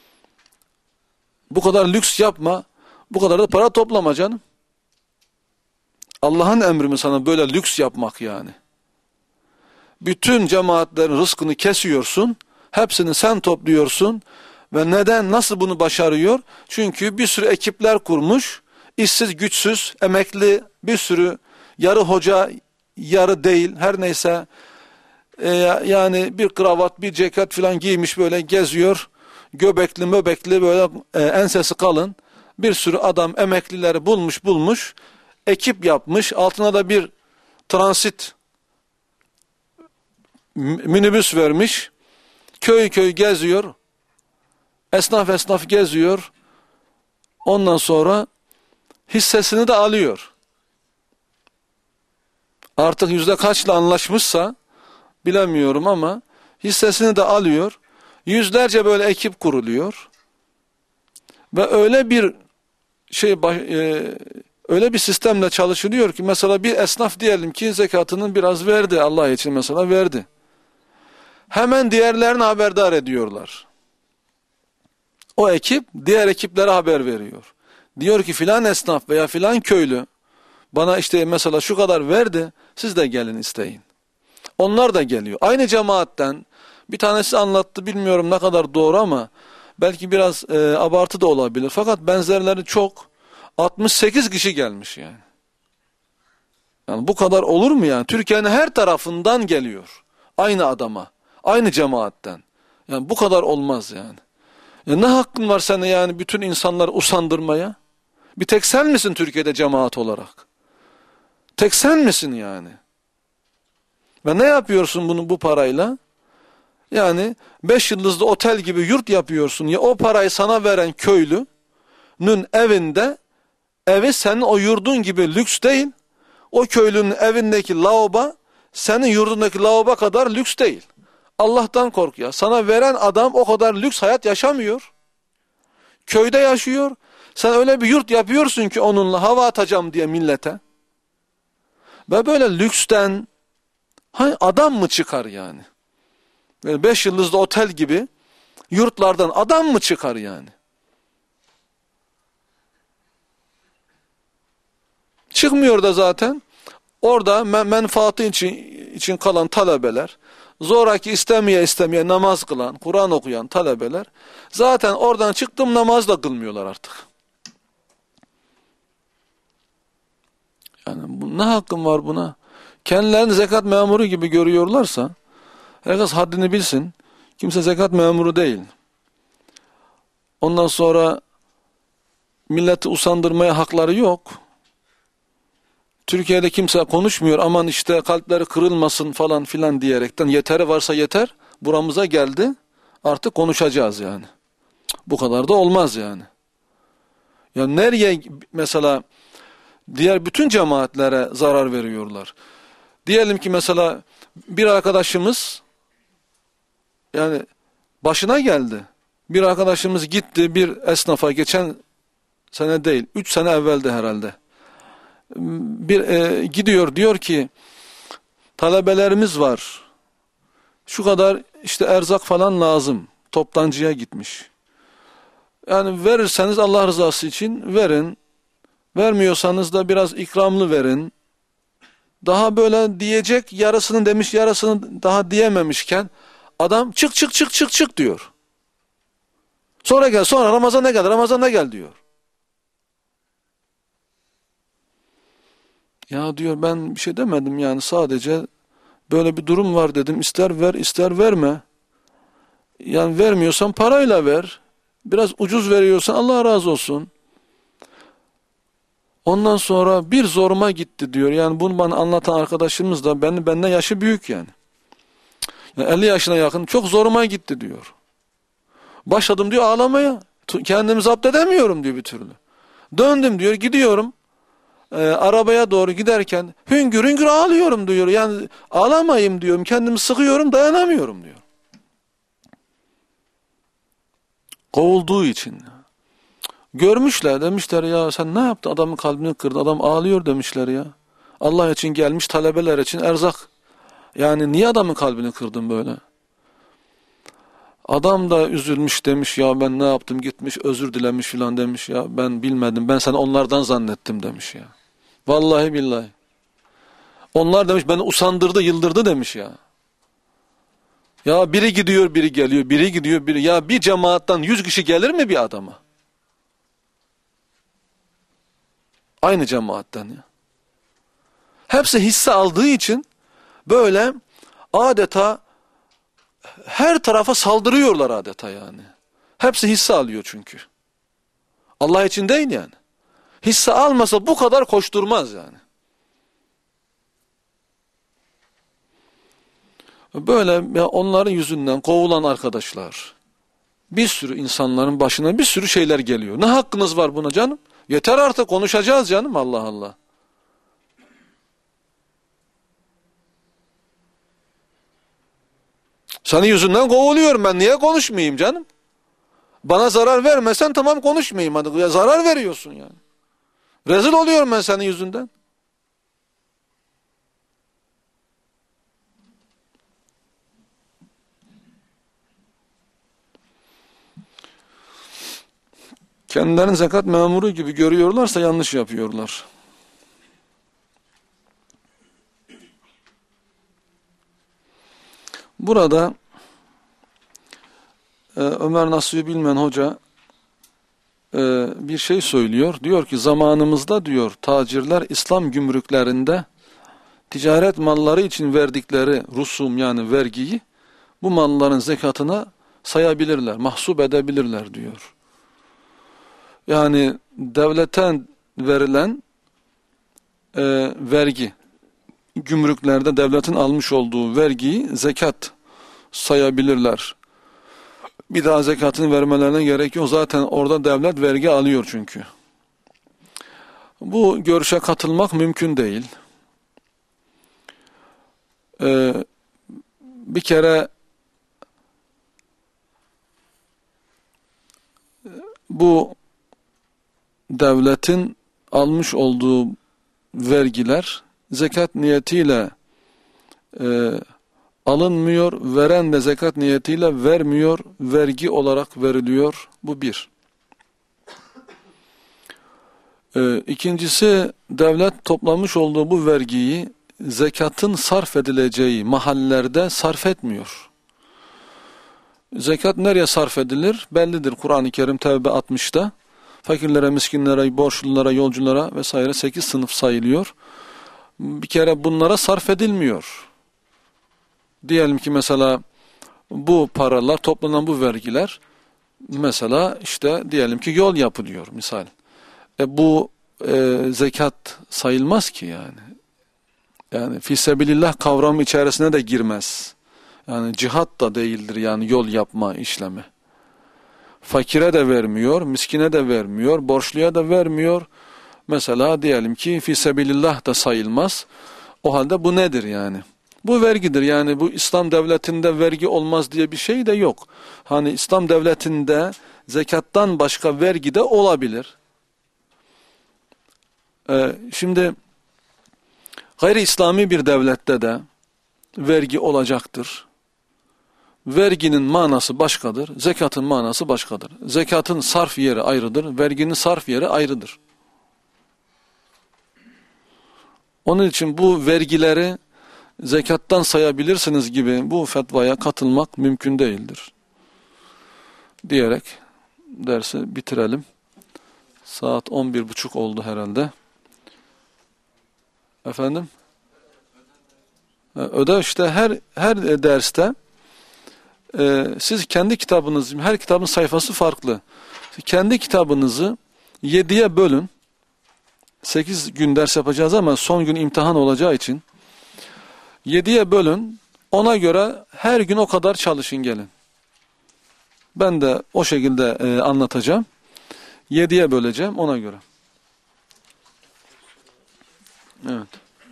A: bu kadar lüks yapma, bu kadar da para toplama canım. Allah'ın emri mi sana böyle lüks yapmak yani? Bütün cemaatlerin rızkını kesiyorsun, hepsini sen topluyorsun ve neden, nasıl bunu başarıyor? Çünkü bir sürü ekipler kurmuş, işsiz, güçsüz, emekli, bir sürü yarı hoca, yarı değil, her neyse, e, yani bir kravat, bir ceket falan giymiş böyle geziyor, göbekli möbekli böyle e, ensesi kalın, bir sürü adam emeklileri bulmuş bulmuş, ekip yapmış, altına da bir transit minibüs vermiş, köy köy geziyor, esnaf esnaf geziyor, ondan sonra hissesini de alıyor. Artık yüzde kaçla anlaşmışsa bilemiyorum ama hissesini de alıyor. Yüzlerce böyle ekip kuruluyor ve öyle bir şey e, öyle bir sistemle çalışılıyor ki mesela bir esnaf diyelim ki zekatının biraz verdi, Allah için mesela verdi. Hemen diğerlerini haberdar ediyorlar. O ekip diğer ekiplere haber veriyor. Diyor ki filan esnaf veya filan köylü bana işte mesela şu kadar verdi, siz de gelin isteyin. Onlar da geliyor. Aynı cemaatten bir tanesi anlattı, bilmiyorum ne kadar doğru ama belki biraz e, abartı da olabilir. Fakat benzerleri çok. altmış sekiz kişi gelmiş yani. Yani bu kadar olur mu yani? Türkiye'nin her tarafından geliyor. Aynı adama. Aynı cemaatten. Yani bu kadar olmaz yani. Ya ne hakkın var senin yani bütün insanları usandırmaya? Bir tek sen misin Türkiye'de cemaat olarak? Tek sen misin yani? Ve ne yapıyorsun bunu bu parayla? Yani beş yıldızlı otel gibi yurt yapıyorsun. Ya o parayı sana veren köylünün evinde, evi senin o yurdun gibi lüks değil. O köylünün evindeki lavabo senin yurdundaki lavabo kadar lüks değil. Allah'tan kork ya. Sana veren adam o kadar lüks hayat yaşamıyor. Köyde yaşıyor. Sen öyle bir yurt yapıyorsun ki onunla hava atacağım diye millete. Ve böyle lüksten hani adam mı çıkar yani? Böyle beş yıldızlı otel gibi yurtlardan adam mı çıkar yani? Çıkmıyor da zaten. Orada men menfaati için, için kalan talebeler, zoraki istemeye istemeye namaz kılan, Kur'an okuyan talebeler, zaten oradan çıktım namaz da kılmıyorlar artık. Yani bu, ne hakkım var buna? Kendilerini zekat memuru gibi görüyorlarsa, herkes haddini bilsin. Kimse zekat memuru değil. Ondan sonra milleti usandırmaya hakları yok. Türkiye'de kimse konuşmuyor, aman işte kalpleri kırılmasın falan filan diyerekten, yeteri varsa yeter, buramıza geldi, artık konuşacağız yani. Bu kadar da olmaz yani. Ya nereye mesela diğer bütün cemaatlere zarar veriyorlar. Diyelim ki mesela bir arkadaşımız yani başına geldi. Bir arkadaşımız gitti bir esnafa, geçen sene değil, üç sene evvelde herhalde. Bir e, gidiyor, diyor ki talebelerimiz var. Şu kadar işte erzak falan lazım. Toptancıya gitmiş. Yani verirseniz Allah rızası için verin. Vermiyorsanız da biraz ikramlı verin. Daha böyle diyecek yarısını demiş, yarısını daha diyememişken adam çık çık çık çık çık diyor. Sonra gel, sonra Ramazan'a gel, Ramazan'a gel diyor. Ya diyor ben bir şey demedim yani, sadece böyle bir durum var dedim. İster ver ister verme. Yani vermiyorsan parayla ver. Biraz ucuz veriyorsan Allah razı olsun. Ondan sonra bir zoruma gitti diyor. Yani bunu bana anlatan arkadaşımız da benim, benden yaşı büyük yani. Yani elli yaşına yakın, çok zoruma gitti diyor. Başladım diyor ağlamaya. Kendimi zapt edemiyorum diyor bir türlü. Döndüm diyor, gidiyorum. Ee, arabaya doğru giderken hüngür hüngür ağlıyorum diyor. Yani ağlamayayım diyorum, kendimi sıkıyorum, dayanamıyorum diyor. Kovulduğu için. Görmüşler, demişler ya sen ne yaptın, adamın kalbini kırdın, adam ağlıyor demişler ya. Allah için gelmiş, talebeler için erzak. Yani niye adamın kalbini kırdın böyle? Adam da üzülmüş, demiş ya ben ne yaptım, gitmiş özür dilemiş filan demiş ya, ben bilmedim, ben seni onlardan zannettim demiş ya. Vallahi billahi. Onlar demiş beni usandırdı, yıldırdı demiş ya. Ya biri gidiyor biri geliyor, biri gidiyor biri, ya bir cemaattan yüz kişi gelir mi bir adama? Aynı cemaatten ya. Hepsi hisse aldığı için böyle adeta her tarafa saldırıyorlar adeta yani. Hepsi hisse alıyor çünkü. Allah için değil yani. Hisse almasa bu kadar koşturmaz yani. Böyle ya, onların yüzünden kovulan arkadaşlar, bir sürü insanların başına bir sürü şeyler geliyor. Ne hakkınız var buna canım? Yeter artık, konuşacağız canım, Allah Allah. Senin yüzünden kovuluyorum ben, niye konuşmayayım canım? Bana zarar vermesen tamam konuşmayayım hadi. Ya zarar veriyorsun yani. Rezil oluyorum ben senin yüzünden. Kendilerini zekat memuru gibi görüyorlarsa yanlış yapıyorlar. Burada e, Ömer Nasuh'u bilmeyen hoca e, bir şey söylüyor. Diyor ki zamanımızda diyor tacirler İslam gümrüklerinde ticaret malları için verdikleri rusum yani vergiyi bu malların zekatına sayabilirler, mahsup edebilirler diyor. Yani devletten verilen e, vergi, gümrüklerde devletin almış olduğu vergiyi zekat sayabilirler. Bir daha zekatını vermelerine gerek yok. Zaten orada devlet vergi alıyor çünkü. Bu görüşe katılmak mümkün değil. Ee, bir kere bu devletin almış olduğu vergiler zekat niyetiyle e, alınmıyor, veren de zekat niyetiyle vermiyor, vergi olarak veriliyor. Bu bir. Ee, ikincisi, devlet toplamış olduğu bu vergiyi zekatın sarf edileceği mahallerde sarf etmiyor. Zekat nereye sarf edilir? Bellidir. Kur'an-ı Kerim Tevbe altmışta fakirlere, miskinlere, borçlulara, yolculara vesaire sekiz sınıf sayılıyor. Bir kere bunlara sarf edilmiyor. Diyelim ki mesela bu paralar, toplanan bu vergiler mesela işte diyelim ki yol yapılıyor misal. E bu e, zekat sayılmaz ki yani. Yani fissebilillah kavramı içerisine de girmez. Yani cihat da değildir yani yol yapma işlemi. Fakire de vermiyor, miskine de vermiyor, borçluya da vermiyor. Mesela diyelim ki fissebilillah da sayılmaz. O halde bu nedir yani? Bu vergidir. Yani bu İslam devletinde vergi olmaz diye bir şey de yok. Hani İslam devletinde zekattan başka vergi de olabilir. Ee, şimdi gayri İslami bir devlette de vergi olacaktır. Verginin manası başkadır, zekatın manası başkadır. Zekatın sarf yeri ayrıdır, verginin sarf yeri ayrıdır. Onun için bu vergileri zekattan sayabilirsiniz gibi bu fetvaya katılmak mümkün değildir. Diyerek dersi bitirelim. Saat on bir buçuk oldu herhalde. Efendim? Ödev işte her her derste e, siz kendi kitabınız, her kitabın sayfası farklı. Kendi kitabınızı yediye bölün. sekiz gün ders yapacağız ama son gün imtihan olacağı için yediye bölün. Ona göre her gün o kadar çalışın gelin. Ben de o şekilde e, anlatacağım. yediye böleceğim ona göre. Evet.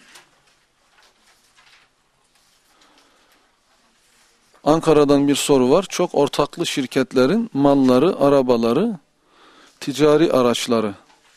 A: Ankara'dan bir soru var. Çok ortaklı şirketlerin malları, arabaları, ticari araçları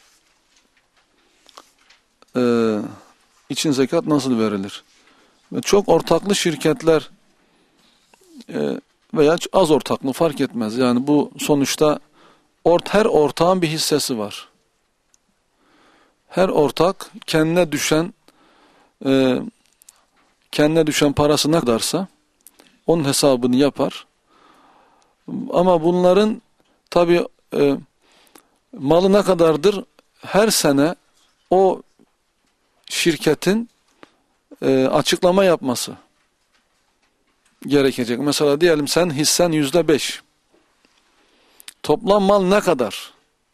A: Ee, için zekat nasıl verilir? Çok ortaklı şirketler e, veya az ortaklı fark etmez. Yani bu sonuçta ort her ortağın bir hissesi var. Her ortak kendine düşen e, kendine düşen parası ne kadarsa onun hesabını yapar. Ama bunların tabii e, malı ne kadardır? Her sene o şirketin e, açıklama yapması gerekecek. Mesela diyelim sen hissen yüzde beş. Toplam mal ne kadar?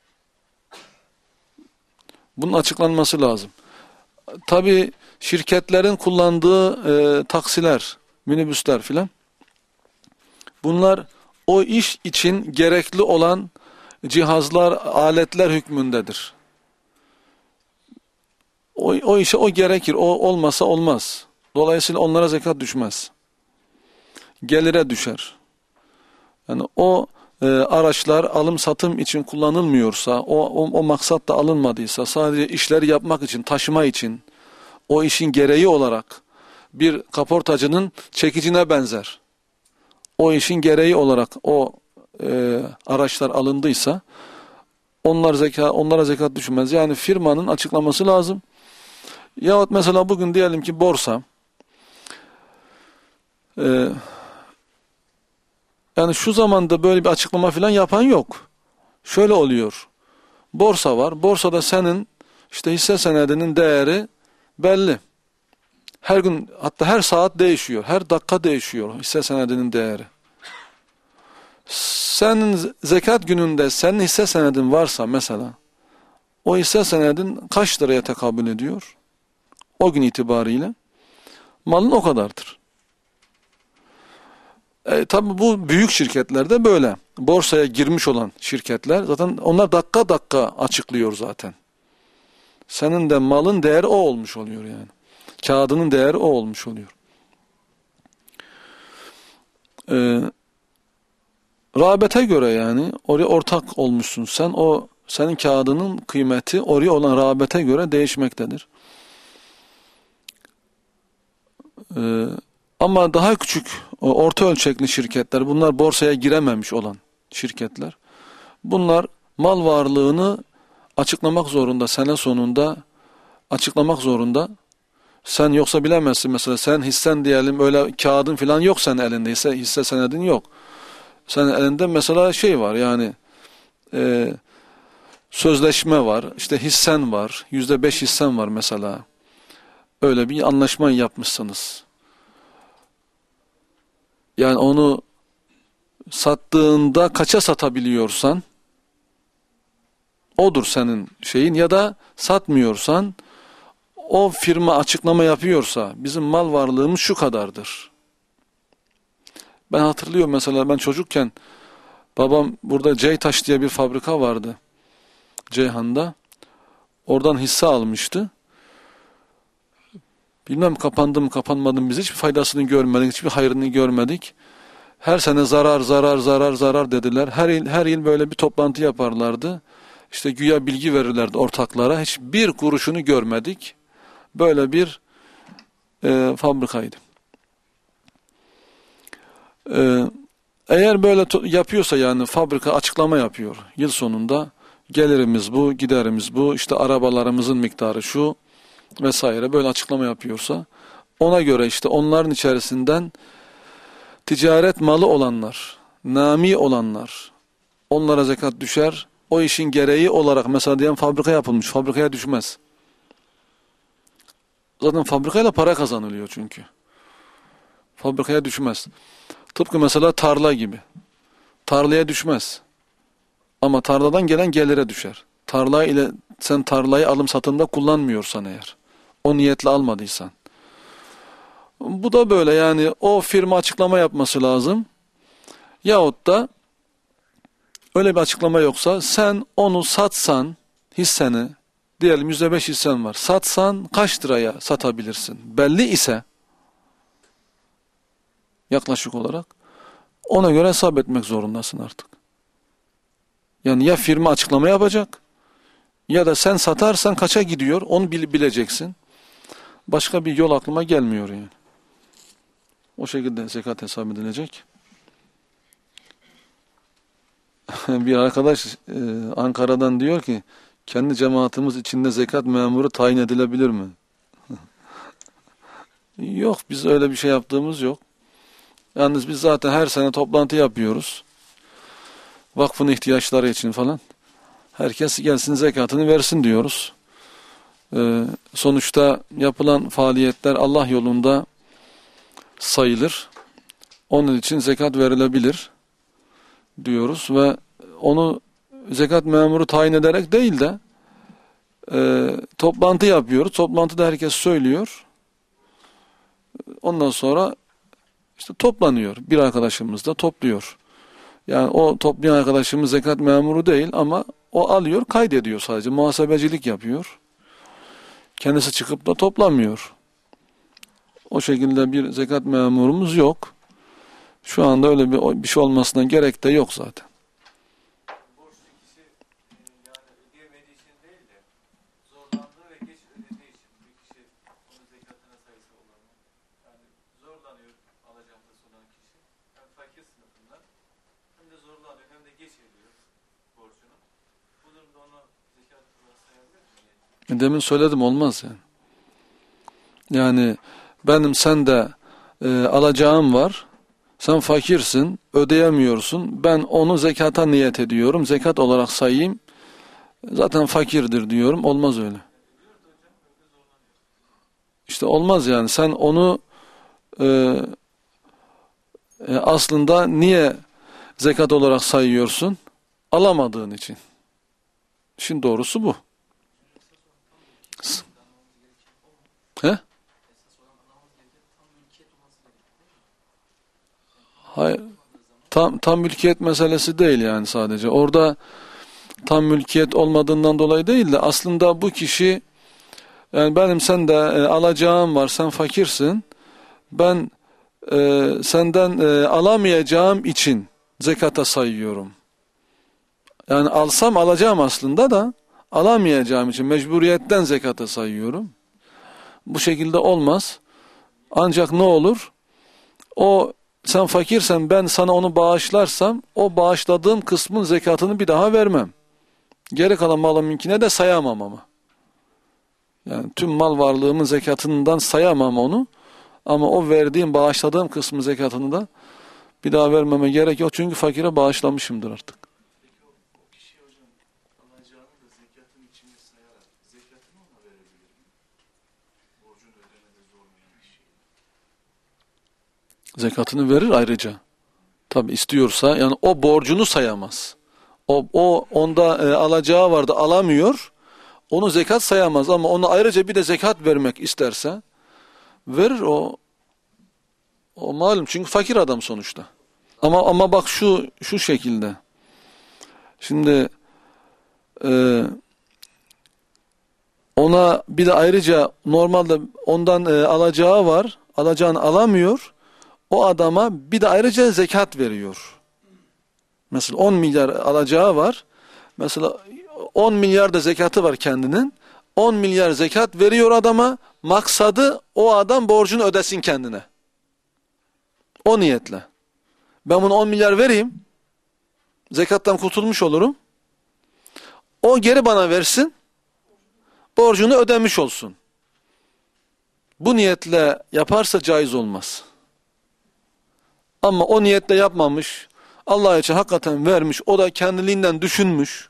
A: Bunun açıklanması lazım. Tabii şirketlerin kullandığı e, taksiler, minibüsler filan. Bunlar o iş için gerekli olan cihazlar, aletler hükmündedir. O, o işe o gerekir. O olmasa olmaz. Dolayısıyla onlara zekat düşmez. Gelire düşer. Yani o e, araçlar alım satım için kullanılmıyorsa, o, o, o maksat da alınmadıysa, sadece işleri yapmak için, taşıma için, o işin gereği olarak bir kaportacının çekicine benzer. O işin gereği olarak o e, araçlar alındıysa, onlar zeka, onlara zekat düşmez. Yani firmanın açıklaması lazım. Yahut mesela bugün diyelim ki borsa, e, yani şu zamanda böyle bir açıklama falan yapan yok. Şöyle oluyor. Borsa var. Borsada senin işte hisse senedinin değeri belli. Her gün, hatta her saat değişiyor. Her dakika değişiyor hisse senedinin değeri. Senin zekat gününde senin hisse senedin varsa mesela, o hisse senedin kaç liraya tekabül ediyor? O gün itibariyle malın o kadardır. E, tabii bu büyük şirketlerde böyle. Borsaya girmiş olan şirketler zaten onlar dakika dakika açıklıyor zaten. Senin de malın değeri o olmuş oluyor yani. Kağıdının değeri o olmuş oluyor. Ee, rağbete göre yani oraya ortak olmuşsun sen. O senin kağıdının kıymeti oraya olan rağbete göre değişmektedir. Ee, ama daha küçük orta ölçekli şirketler, bunlar borsaya girememiş olan şirketler, bunlar mal varlığını açıklamak zorunda, sene sonunda açıklamak zorunda. Sen yoksa bilemezsin, mesela sen hissen diyelim, öyle kağıdın falan yok senin elinde, hisse, hisse senedin yok. Senin elinde mesela şey var yani e, sözleşme var, işte hissen var, yüzde beş hissen var mesela. Öyle bir anlaşma yapmışsınız. Yani onu sattığında kaça satabiliyorsan odur senin şeyin, ya da satmıyorsan o firma açıklama yapıyorsa bizim mal varlığımız şu kadardır. Ben hatırlıyorum mesela, ben çocukken babam burada Ceytaş diye bir fabrika vardı Ceyhan'da. Oradan hisse almıştı. Bilmem kapandı mı kapanmadı mı, biz hiçbir faydasını görmedik, hiçbir hayrını görmedik. Her sene zarar zarar zarar zarar dediler. Her yıl, her yıl böyle bir toplantı yaparlardı. İşte güya bilgi verirlerdi ortaklara. Hiçbir kuruşunu görmedik. Böyle bir e, fabrikaydı. E, eğer böyle yapıyorsa yani fabrika açıklama yapıyor. Yıl sonunda gelirimiz bu, giderimiz bu, işte arabalarımızın miktarı şu vesaire, böyle açıklama yapıyorsa ona göre işte onların içerisinden ticaret malı olanlar, nami olanlar, onlara zekat düşer. O işin gereği olarak mesela diyelim fabrika yapılmış, fabrikaya düşmez. Zaten fabrikayla para kazanılıyor çünkü. Fabrikaya düşmez. Tıpkı mesela tarla gibi. Tarlaya düşmez. Ama tarladan gelen gelire düşer. Tarla ile sen tarlayı alım satımda kullanmıyorsan eğer, o niyetle almadıysan. Bu da böyle yani, o firma açıklama yapması lazım. Yahut da öyle bir açıklama yoksa sen onu satsan, hisseni, diyelim yüzde beş hissen var, satsan kaç liraya satabilirsin? Belli ise yaklaşık olarak ona göre hesap etmek zorundasın artık. Yani ya firma açıklama yapacak ya da sen satarsan kaça gidiyor onu bileceksin. Başka bir yol aklıma gelmiyor yani. O şekilde zekat hesap edilecek. Bir arkadaş e, Ankara'dan diyor ki, kendi cemaatimiz içinde zekat memuru tayin edilebilir mi? Yok, biz öyle bir şey yaptığımız yok. Yalnız biz zaten her sene toplantı yapıyoruz. Vakfın ihtiyaçları için falan. Herkes gelsin zekatını versin diyoruz. Ee, sonuçta yapılan faaliyetler Allah yolunda sayılır. Onun için zekat verilebilir diyoruz ve onu zekat memuru tayin ederek değil de e, toplantı yapıyoruz. Toplantıda herkes söylüyor. Ondan sonra işte toplanıyor. Bir arkadaşımız da topluyor. Yani o toplayan arkadaşımız zekat memuru değil ama o alıyor, kaydediyor sadece. Muhasebecilik yapıyor. Kendisi çıkıp da toplamıyor. O şekilde bir zekat memurumuz yok. Şu anda öyle bir, bir şey olmasına gerek de yok zaten.
E: Borçlu kişi yani ödeyemediği için değil de zorlandığı ve geç ödediği için bir kişi onun zekatına sayısı olur mu? Yani zorlanıyor alacaktası olan kişi. Hem fakir sınıfından hem de zorlanıyor hem de geç ödüyor borcunu. Bu durumda onu zekat olarak sayabilir mi?
A: Demin söyledim, olmaz yani. Yani benim sende e, alacağım var. Sen fakirsin, ödeyemiyorsun. Ben onu zekata niyet ediyorum. Zekat olarak sayayım. Zaten fakirdir diyorum. Olmaz öyle. İşte olmaz yani. Sen onu e, e, aslında niye zekat olarak sayıyorsun? Alamadığın için. İşin doğrusu bu. He? Hayır, tam, tam mülkiyet meselesi değil yani sadece. Orada tam mülkiyet olmadığından dolayı değil de aslında bu kişi, yani benim sende e, alacağım var, sen fakirsin, ben e, senden e, alamayacağım için zekata sayıyorum. Yani alsam alacağım aslında da alamayacağım için mecburiyetten zekata sayıyorum. Bu şekilde olmaz. Ancak ne olur? O, sen fakirsen ben sana onu bağışlarsam o bağışladığım kısmın zekatını bir daha vermem. Geri kalan malımınkine de sayamam ama. Yani tüm mal varlığımın zekatından sayamam onu. Ama o verdiğim, bağışladığım kısmın zekatını da bir daha vermeme gerek yok. Çünkü fakire bağışlamışımdır artık.
F: Peki o, o kişi hocam alacağını da zekatın içine sayarak zekatını ona verebilir mi? Borcun ödemede zorlayan bir şey.
A: Zekatını verir ayrıca. Tabi istiyorsa, yani o borcunu sayamaz. O, o onda e, alacağı vardı, alamıyor. Onu zekat sayamaz ama ona ayrıca bir de zekat vermek isterse verir o. O malum, çünkü fakir adam sonuçta. Ama ama bak şu şu şekilde. Şimdi e, ona bir de ayrıca normalde ondan e, alacağı var. Alacağını alamıyor. O adama bir de ayrıca zekat veriyor. Mesela on milyar alacağı var. Mesela on milyar da zekatı var kendinin. on milyar zekat veriyor adama. Maksadı o adam borcunu ödesin kendine. O niyetle. Ben bunu on milyar vereyim. Zekattan kurtulmuş olurum. O geri bana versin. Borcunu ödemiş olsun. Bu niyetle yaparsa caiz olmaz. Ama o niyetle yapmamış. Allah için hakikaten vermiş. O da kendiliğinden düşünmüş.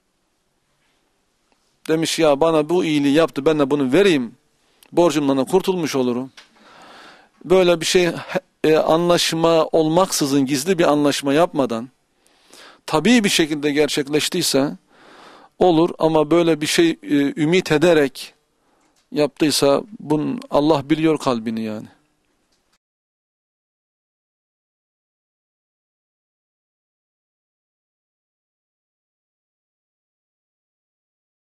A: Demiş ya bana bu iyiliği yaptı, ben de bunu vereyim. Borcumdan da kurtulmuş olurum. Böyle bir şey e, anlaşma olmaksızın, gizli bir anlaşma yapmadan tabii bir şekilde gerçekleştiyse olur, ama böyle bir şey e, ümit ederek yaptıysa bunun Allah biliyor kalbini yani.